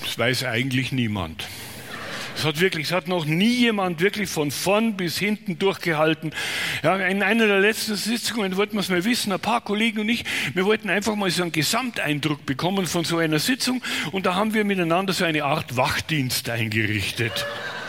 Das weiß eigentlich niemand. Es hat wirklich, es hat noch nie jemand wirklich von vorn bis hinten durchgehalten. Ja, in einer der letzten Sitzungen wollten wir es mal wissen, ein paar Kollegen und ich, wir wollten einfach mal so einen Gesamteindruck bekommen von so einer Sitzung und da haben wir miteinander so eine Art Wachdienst eingerichtet.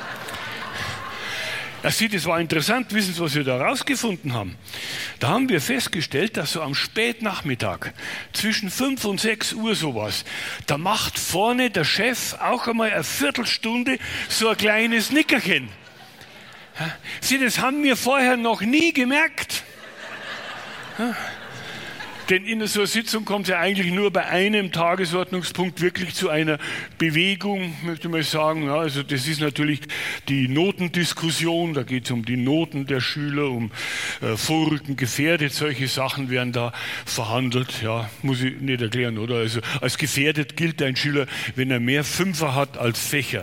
Ja, Sie, das war interessant. Wissen Sie, was wir da rausgefunden haben? Da haben wir festgestellt, dass so am Spätnachmittag, zwischen fünf und sechs Uhr sowas, da macht vorne der Chef auch einmal eine Viertelstunde so ein kleines Nickerchen. Ja, Sie, das haben wir vorher noch nie gemerkt. Ja. Denn in so einer Sitzung kommt es ja eigentlich nur bei einem Tagesordnungspunkt wirklich zu einer Bewegung, möchte ich mal sagen. Ja, also das ist natürlich die Notendiskussion, da geht es um die Noten der Schüler, um äh, Vorrücken gefährdet, solche Sachen werden da verhandelt. Ja, muss ich nicht erklären, oder? Also als gefährdet gilt ein Schüler, wenn er mehr Fünfer hat als Fächer.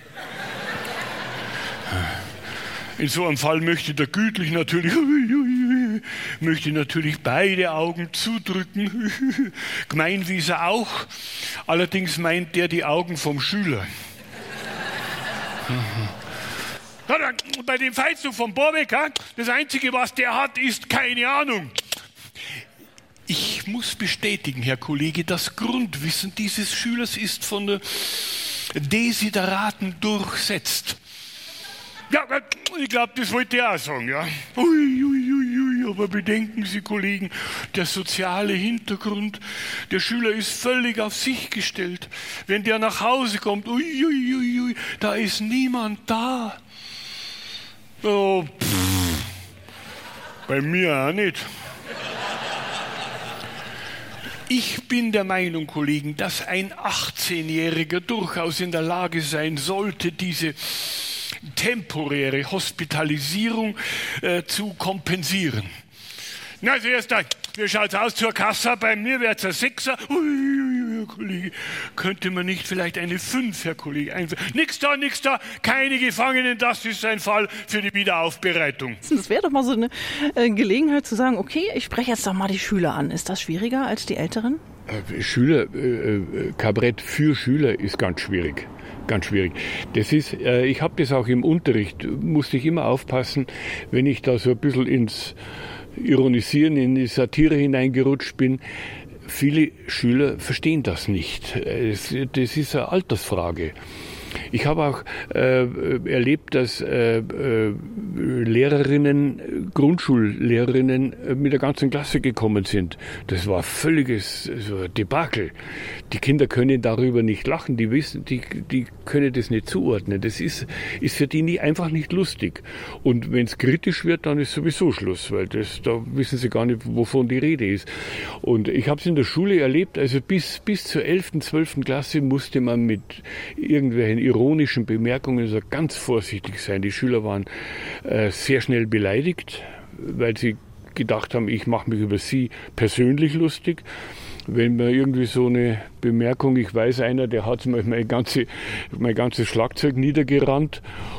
In so einem Fall möchte der gütlich natürlich, möchte natürlich beide Augen zudrücken, Gemeinwieser auch, allerdings meint der die Augen vom Schüler. Bei dem Feindsdruck vom Borbeck, das Einzige, was der hat, ist keine Ahnung. Ich muss bestätigen, Herr Kollege, das Grundwissen dieses Schülers ist von der Desideraten durchsetzt. Ja, ich glaube, das wollte er auch sagen, ja. Ui, ui, ui, ui, aber bedenken Sie, Kollegen, der soziale Hintergrund, der Schüler ist völlig auf sich gestellt. Wenn der nach Hause kommt, ui, ui, ui, ui, da ist niemand da. Oh, pff, bei mir auch nicht. Ich bin der Meinung, Kollegen, dass ein achtzehnjähriger durchaus in der Lage sein sollte, diese temporäre Hospitalisierung äh, zu kompensieren. Na, also erst da, wie schaut's aus zur Kasse? Bei mir wäre es ein Sechser. Ui, ui, Herr Kollege, könnte man nicht vielleicht eine Fünf, Herr Kollege, einführen? Nix da, nix da, keine Gefangenen, das ist ein Fall für die Wiederaufbereitung. Das wäre doch mal so eine äh, Gelegenheit zu sagen, okay, ich spreche jetzt doch mal die Schüler an. Ist das schwieriger als die Älteren? Äh, Schüler, äh, Kabarett für Schüler ist ganz schwierig. Ganz schwierig. Das ist, äh, ich habe das auch im Unterricht, musste ich immer aufpassen, wenn ich da so ein bisschen ins Ironisieren, in die Satire hineingerutscht bin. Viele Schüler verstehen das nicht. Es, das ist eine Altersfrage. Ich habe auch äh, erlebt, dass äh, äh, Lehrerinnen, Grundschullehrerinnen äh, mit der ganzen Klasse gekommen sind. Das war völliges so Debakel. Die Kinder können darüber nicht lachen, die wissen, die, die können das nicht zuordnen. Das ist, ist für die nie, einfach nicht lustig. Und wenn es kritisch wird, dann ist sowieso Schluss, weil das, da wissen sie gar nicht, wovon die Rede ist. Und ich habe es in der Schule erlebt, also bis, bis zur elften, zwölften Klasse musste man mit irgendwelchen ironischen Bemerkungen also ganz vorsichtig sein. Die Schüler waren äh, sehr schnell beleidigt, weil sie gedacht haben, ich mache mich über sie persönlich lustig. Wenn man irgendwie so eine Bemerkung, ich weiß, einer, der hat mein, ganze, mein ganzes Schlagzeug niedergerannt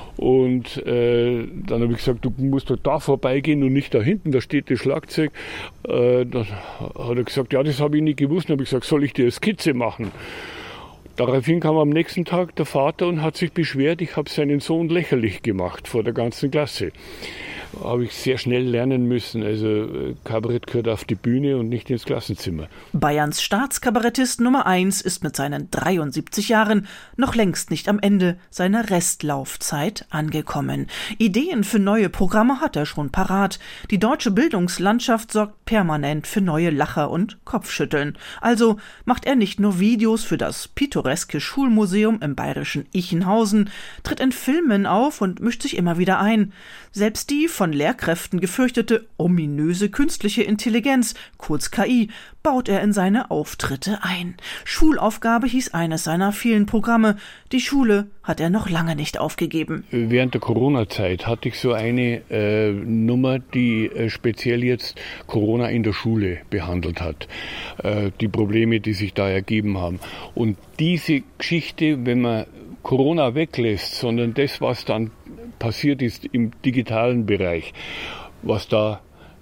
und äh, dann habe ich gesagt, du musst doch da vorbeigehen und nicht da hinten, da steht das Schlagzeug. Äh, dann hat er gesagt, ja, das habe ich nicht gewusst. Dann habe ich gesagt, soll ich dir eine Skizze machen? Daraufhin kam am nächsten Tag der Vater und hat sich beschwert, ich habe seinen Sohn lächerlich gemacht vor der ganzen Klasse. Habe ich sehr schnell lernen müssen. Also Kabarett gehört auf die Bühne und nicht ins Klassenzimmer. Bayerns Staatskabarettist Nummer eins ist mit seinen dreiundsiebzig Jahren noch längst nicht am Ende seiner Restlaufzeit angekommen. Ideen für neue Programme hat er schon parat. Die deutsche Bildungslandschaft sorgt permanent für neue Lacher und Kopfschütteln. Also macht er nicht nur Videos für das pittoreske Schulmuseum im bayerischen Ichenhausen, tritt in Filmen auf und mischt sich immer wieder ein. Selbst die von Lehrkräften gefürchtete ominöse künstliche Intelligenz, kurz K I, baut er in seine Auftritte ein. Schulaufgabe hieß eines seiner vielen Programme. Die Schule hat er noch lange nicht aufgegeben. Während der Corona-Zeit hatte ich so eine äh, Nummer, die äh, speziell jetzt Corona in der Schule behandelt hat. Äh, die Probleme, die sich da ergeben haben. Und diese Geschichte, wenn man Corona weglässt, sondern das, was dann passiert ist im digitalen Bereich, was da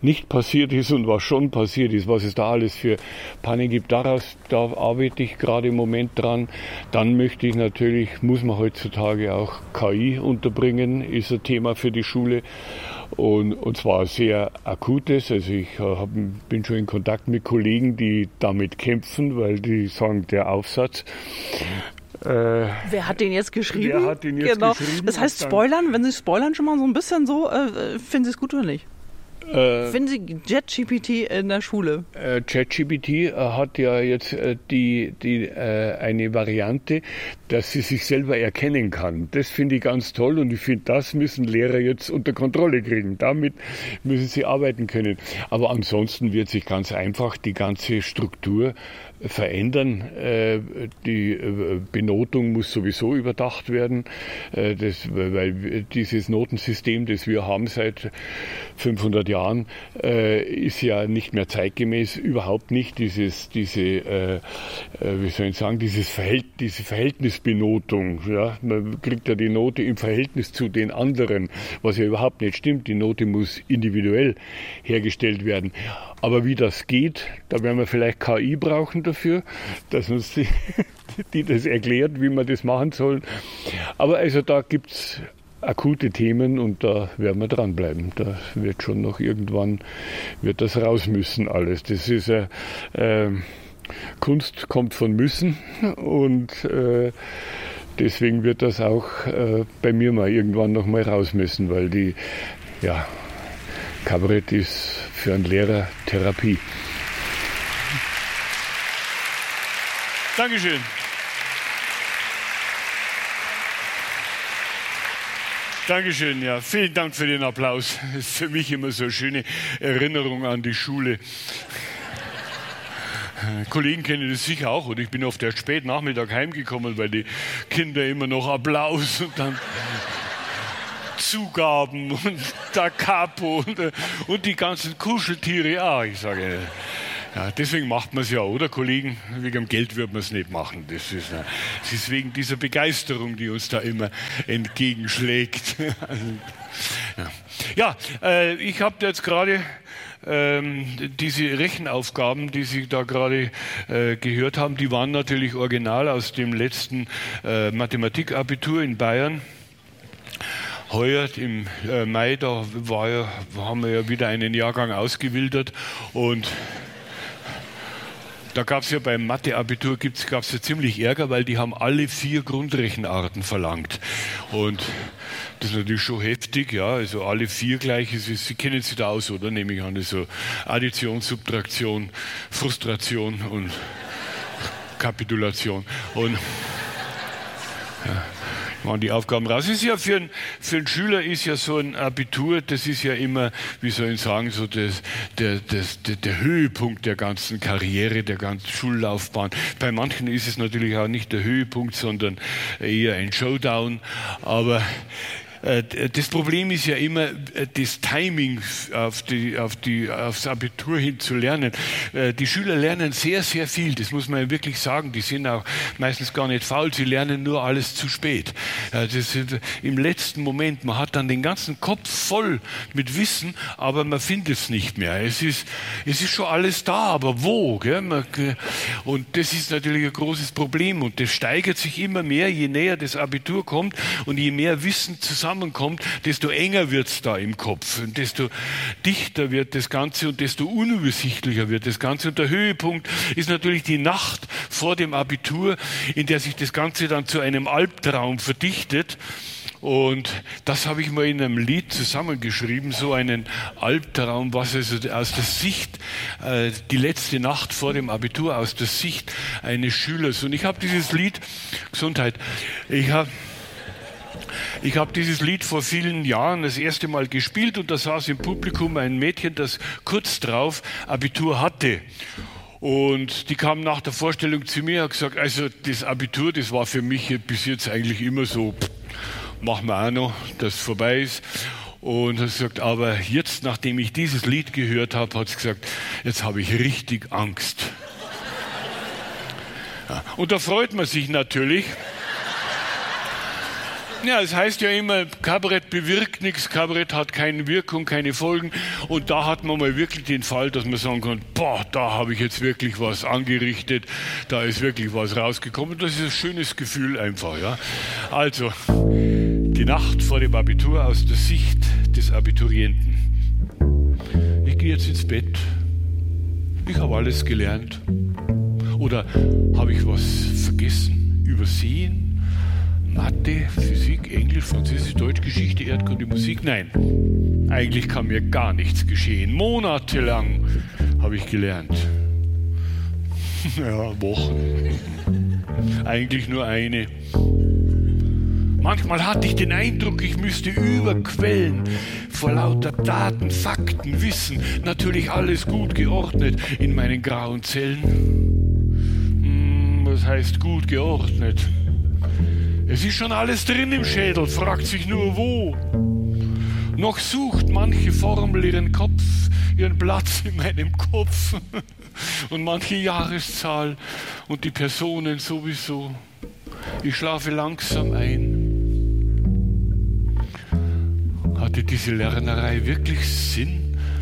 nicht passiert ist und was schon passiert ist, was es da alles für Pannen gibt. Daraus, da arbeite ich gerade im Moment dran. Dann möchte ich natürlich, muss man heutzutage auch K I unterbringen, ist ein Thema für die Schule. Und, und zwar sehr akutes. Also ich hab, bin schon in Kontakt mit Kollegen, die damit kämpfen, weil die sagen, der Aufsatz. Äh, wer hat den jetzt geschrieben? Wer hat den jetzt genau. geschrieben? Das heißt, spoilern, wenn Sie spoilern schon mal so ein bisschen so, äh, finden Sie es gut oder nicht? Äh, Finden Sie ChatGPT in der Schule? Äh, ChatGPT äh, hat ja jetzt äh, die, die, äh, eine Variante, dass sie sich selber erkennen kann. Das finde ich ganz toll und ich finde, das müssen Lehrer jetzt unter Kontrolle kriegen. Damit müssen sie arbeiten können. Aber ansonsten wird sich ganz einfach die ganze Struktur verändern. Äh, die äh, Benotung muss sowieso überdacht werden, äh, das, weil dieses Notensystem, das wir haben seit fünfhundert Jahren, äh, ist ja nicht mehr zeitgemäß, überhaupt nicht. Dieses, diese, äh, wie soll ich sagen, dieses Verhält, diese Verhältnisbenotung. Ja? Man kriegt ja die Note im Verhältnis zu den anderen, was ja überhaupt nicht stimmt. Die Note muss individuell hergestellt werden. Aber wie das geht, da werden wir vielleicht K I brauchen dafür, dass uns die, die das erklärt, wie wir das machen sollen. Aber also da gibt's akute Themen und da werden wir dranbleiben. Da wird schon noch irgendwann, wird das raus müssen alles. Das ist äh, äh, Kunst kommt von müssen und äh, deswegen wird das auch äh, bei mir mal irgendwann noch mal raus müssen, weil die, ja, Kabarett ist für einen Lehrer Therapie. Dankeschön. Dankeschön, ja. Vielen Dank für den Applaus. Das ist für mich immer so eine schöne Erinnerung an die Schule. Kollegen kennen das sicher auch, und ich bin oft erst spät Nachmittag heimgekommen, weil die Kinder immer noch Applaus und dann Zugaben und Da Capo und, und die ganzen Kuscheltiere. Ah, ich sage, ja, deswegen macht man es ja, oder Kollegen? Wegen dem Geld wird man es nicht machen. Das ist, das ist wegen dieser Begeisterung, die uns da immer entgegenschlägt. Ja, ja äh, ich habe jetzt gerade ähm, diese Rechenaufgaben, die Sie da gerade äh, gehört haben, die waren natürlich original aus dem letzten äh, Mathematikabitur in Bayern. Heuer im äh, Mai, da war ja, haben wir ja wieder einen Jahrgang ausgewildert und da gab es ja beim Mathe-Abitur gab es ja ziemlich Ärger, weil die haben alle vier Grundrechenarten verlangt. Und das ist natürlich schon heftig, ja, also alle vier gleich. Sie kennen sich da aus, oder? Nehme ich an, also Addition, Subtraktion, Frustration und Kapitulation. Und ja, waren die Aufgaben raus. Das ist ja für einen, für einen Schüler ist ja so ein Abitur, das ist ja immer, wie soll ich sagen, so das, der, das, der, der Höhepunkt der ganzen Karriere, der ganzen Schullaufbahn. Bei manchen ist es natürlich auch nicht der Höhepunkt, sondern eher ein Showdown. Aber das Problem ist ja immer, das Timing auf die, auf die, aufs Abitur hin zu lernen. Die Schüler lernen sehr, sehr viel, das muss man wirklich sagen. Die sind auch meistens gar nicht faul, sie lernen nur alles zu spät. Das ist im letzten Moment, man hat dann den ganzen Kopf voll mit Wissen, aber man findet es nicht mehr. Es ist, es ist schon alles da, aber wo? Gell? Man, und das ist natürlich ein großes Problem und das steigert sich immer mehr, je näher das Abitur kommt und je mehr Wissen zusammen kommt, desto enger wird es da im Kopf und desto dichter wird das Ganze und desto unübersichtlicher wird das Ganze. Und der Höhepunkt ist natürlich die Nacht vor dem Abitur, in der sich das Ganze dann zu einem Albtraum verdichtet. Und das habe ich mal in einem Lied zusammengeschrieben, so einen Albtraum, was also aus der Sicht, äh, die letzte Nacht vor dem Abitur, aus der Sicht eines Schülers. Und ich habe dieses Lied, Gesundheit, ich habe Ich habe dieses Lied vor vielen Jahren das erste Mal gespielt und da saß im Publikum ein Mädchen, das kurz drauf Abitur hatte. Und die kam nach der Vorstellung zu mir und hat gesagt, also das Abitur, das war für mich bis jetzt eigentlich immer so, pff, machen wir auch noch, dass es vorbei ist. Und hat gesagt, aber jetzt, nachdem ich dieses Lied gehört habe, hat sie gesagt, jetzt habe ich richtig Angst. Ja, und da freut man sich natürlich. Ja, es heißt ja immer, Kabarett bewirkt nichts, Kabarett hat keine Wirkung, keine Folgen. Und da hat man mal wirklich den Fall, dass man sagen kann, boah, da habe ich jetzt wirklich was angerichtet, da ist wirklich was rausgekommen. Das ist ein schönes Gefühl einfach, ja. Also, die Nacht vor dem Abitur aus der Sicht des Abiturienten. Ich gehe jetzt ins Bett. Ich habe alles gelernt. Oder habe ich was vergessen, übersehen? Mathe, Physik, Englisch, Französisch, Deutsch, Geschichte, Erdkunde, Musik? Nein, eigentlich kann mir gar nichts geschehen. Monatelang habe ich gelernt. Ja, Wochen. Eigentlich nur eine. Manchmal hatte ich den Eindruck, ich müsste überquellen vor lauter Daten, Fakten, Wissen. Natürlich alles gut geordnet in meinen grauen Zellen. Hm, was heißt gut geordnet? Es ist schon alles drin im Schädel, fragt sich nur wo. Noch sucht manche Formel ihren Kopf, ihren Platz in meinem Kopf. Und manche Jahreszahl und die Personen sowieso. Ich schlafe langsam ein. Hatte diese Lernerei wirklich Sinn?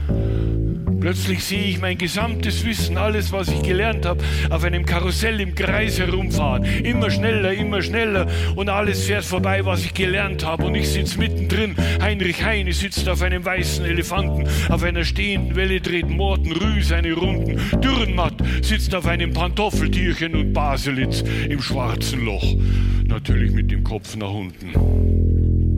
Plötzlich sehe ich mein gesamtes Wissen, alles, was ich gelernt habe, auf einem Karussell im Kreis herumfahren. Immer schneller, immer schneller und alles fährt vorbei, was ich gelernt habe. Und ich sitze mittendrin. Heinrich Heine sitzt auf einem weißen Elefanten. Auf einer stehenden Welle dreht Morten Rüh seine Runden. Dürrenmatt sitzt auf einem Pantoffeltierchen und Baselitz im schwarzen Loch. Natürlich mit dem Kopf nach unten.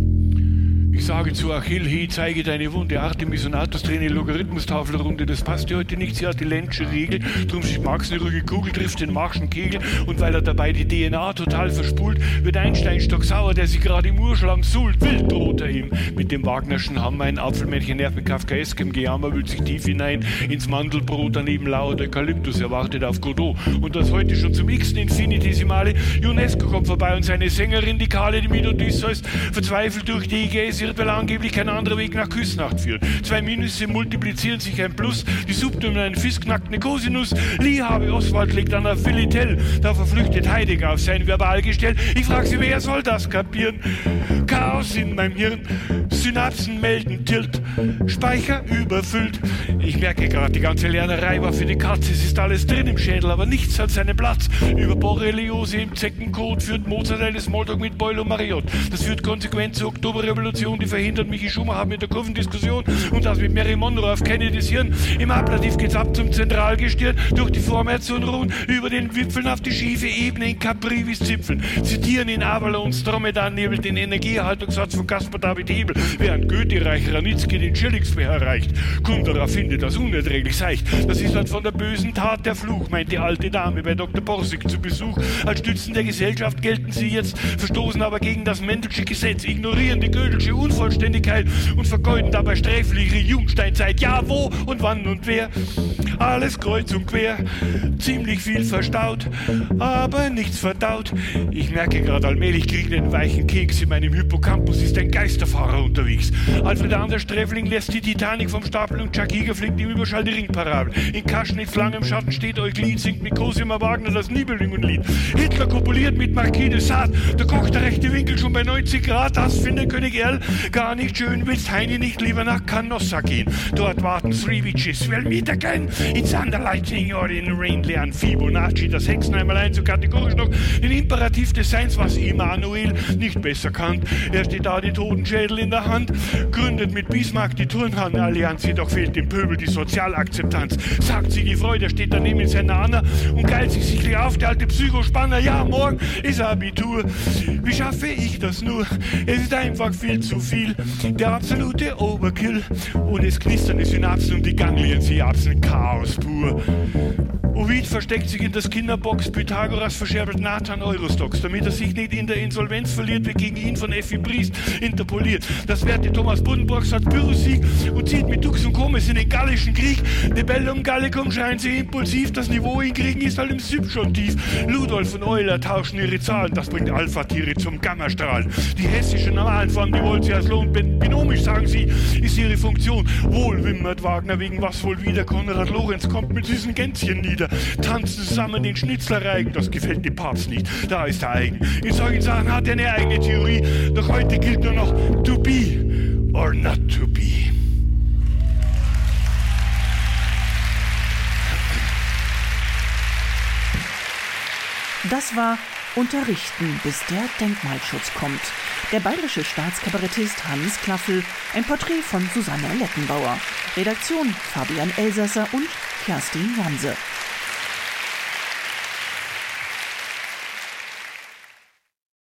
Ich sage zu Achill, hey, zeige deine Wunde. Artemis und Artus drehen eine Logarithmustafelrunde. Das passt dir heute nicht, sie hat die Lenzsche Regel. Drum sich Marx eine ruhige Kugel, trifft den Marschen Kegel. Und weil er dabei die D N A total verspult, wird Einstein stocksauer, der sich gerade im Urschlamm suhlt. Wild droht er ihm mit dem Wagnerschen Hammer. Ein Apfelmännchen nervt mit kafkaeskem Gejammer, wühlt sich tief hinein ins Mandelbrot. Daneben lauert Eukalyptus, er wartet auf Godot. Und das heute schon zum x-ten Infinitesimale. UNESCO kommt vorbei und seine Sängerin, die Kahle, die mit Odysseus, verzweifelt durch die Ägäis, weil angeblich kein anderer Weg nach Küsnacht führt. Zwei Minusse multiplizieren sich ein Plus, die Subdomen ein Fisk knackt eine Cosinus, Liehabe Oswald legt an auf Willitel, da verflüchtet Heidegger auf sein Verbalgestell. Ich frage sie, wer soll das kapieren? Chaos in meinem Hirn, Synapsen melden Tilt, Speicher überfüllt. Ich merke gerade, die ganze Lernerei war für die Katze, es ist alles drin im Schädel, aber nichts hat seinen Platz. Über Borreliose im Zeckenkot führt Mozart eine Smalltalk mit Beul und Mariott. Das führt konsequent zur Oktoberrevolution, die verhindert Michi Schumacher mit der Kurvendiskussion und das mit Mary Monroe auf Kennedys Hirn. Im Ablativ geht's ab zum Zentralgestirn, durch die Formation ruhen, über den Wipfeln auf die schiefe Ebene in Caprivis Zipfeln. Zitieren in Avalons Dromedan-Nebel den Energieerhaltungssatz von Caspar David Hebel, während Goethe Reich Ranitzky den Schillingsbär erreicht. Kundera findet das unerträglich seicht. Das ist dann von der bösen Tat der Fluch, meint die alte Dame bei Doktor Borsig zu Besuch. Als Stützen der Gesellschaft gelten sie jetzt, verstoßen aber gegen das Mendelsche Gesetz, ignorieren die Gödelsche Unvollständigkeit und vergeuden dabei sträflich ihre Jungsteinzeit. Ja, wo und wann und wer? Alles kreuz und quer, ziemlich viel verstaut, aber nichts verdaut. Ich merke gerade allmählich, kriege einen weichen Keks. In meinem Hippocampus ist ein Geisterfahrer unterwegs. Alfred Anders Sträfling lässt die Titanic vom Stapel und Chuck Yeager fliegt im Überschall die Ringparabel. In Kaschnitz lang im Schatten steht Euklid, singt mit Cosima Wagner das Nibelungenlied. Hitler kopuliert mit Marquis de Sade, da kocht der rechte Winkel schon bei neunzig Grad. Das findet König Erl gar nicht schön, willst Heini nicht lieber nach Canossa gehen. Dort warten Three Witches, well meet again. In Thunder, Lightning or in Rain lernen Fibonacci das Hexenheimerlein so kategorisch noch den Imperativ des Seins, was Immanuel nicht besser kann. Er steht da, die Totenschädel in der Hand, gründet mit Bismarck die Turnhallenallianz, jedoch fehlt dem Pöbel die Sozialakzeptanz. Sagt sie die Freude, steht daneben in seiner Anna und geilt sich sichtlich auf, der alte Psychospanner. Ja, morgen ist Abitur. Wie schaffe ich das nur? Es ist einfach viel zu viel. Der absolute Overkill. Und es knistern die Synapsen und die Ganglien, sie absen Chaos pur. Ovid versteckt sich in das Kinderbox, Pythagoras verscherbelt Nathan Eurostox, damit er sich nicht in der Insolvenz verliert, wird gegen ihn von Effi Briest interpoliert. Das Werte Thomas Buddenbrooks hat Pyrrhussieg und zieht mit Dux und Komes in den Garten. Gallischen Krieg. Der Bellum Gallicum scheint sie impulsiv, das Niveau hinkriegen ist halt im Subjunktiv. Ludolf und Euler tauschen ihre Zahlen, das bringt Alpha-Tiere zum Gammastrahl. Die hessische Normalform, die wollen sie als Lohn binomisch, sagen sie, ist ihre Funktion. Wohl wimmert Wagner wegen was wohl wieder, Konrad Lorenz kommt mit süßen Gänschen nieder. Tanzen zusammen den Schnitzlerreigen, das gefällt dem Papst nicht, da ist er eigen. In solchen Sachen hat er eine eigene Theorie, doch heute gilt nur noch to be or not to be. Das war Unterrichten, bis der Denkmalschutz kommt. Der bayerische Staatskabarettist Hans Klaffel, ein Porträt von Susanne Lettenbauer. Redaktion Fabian Elsasser und Kerstin Janse.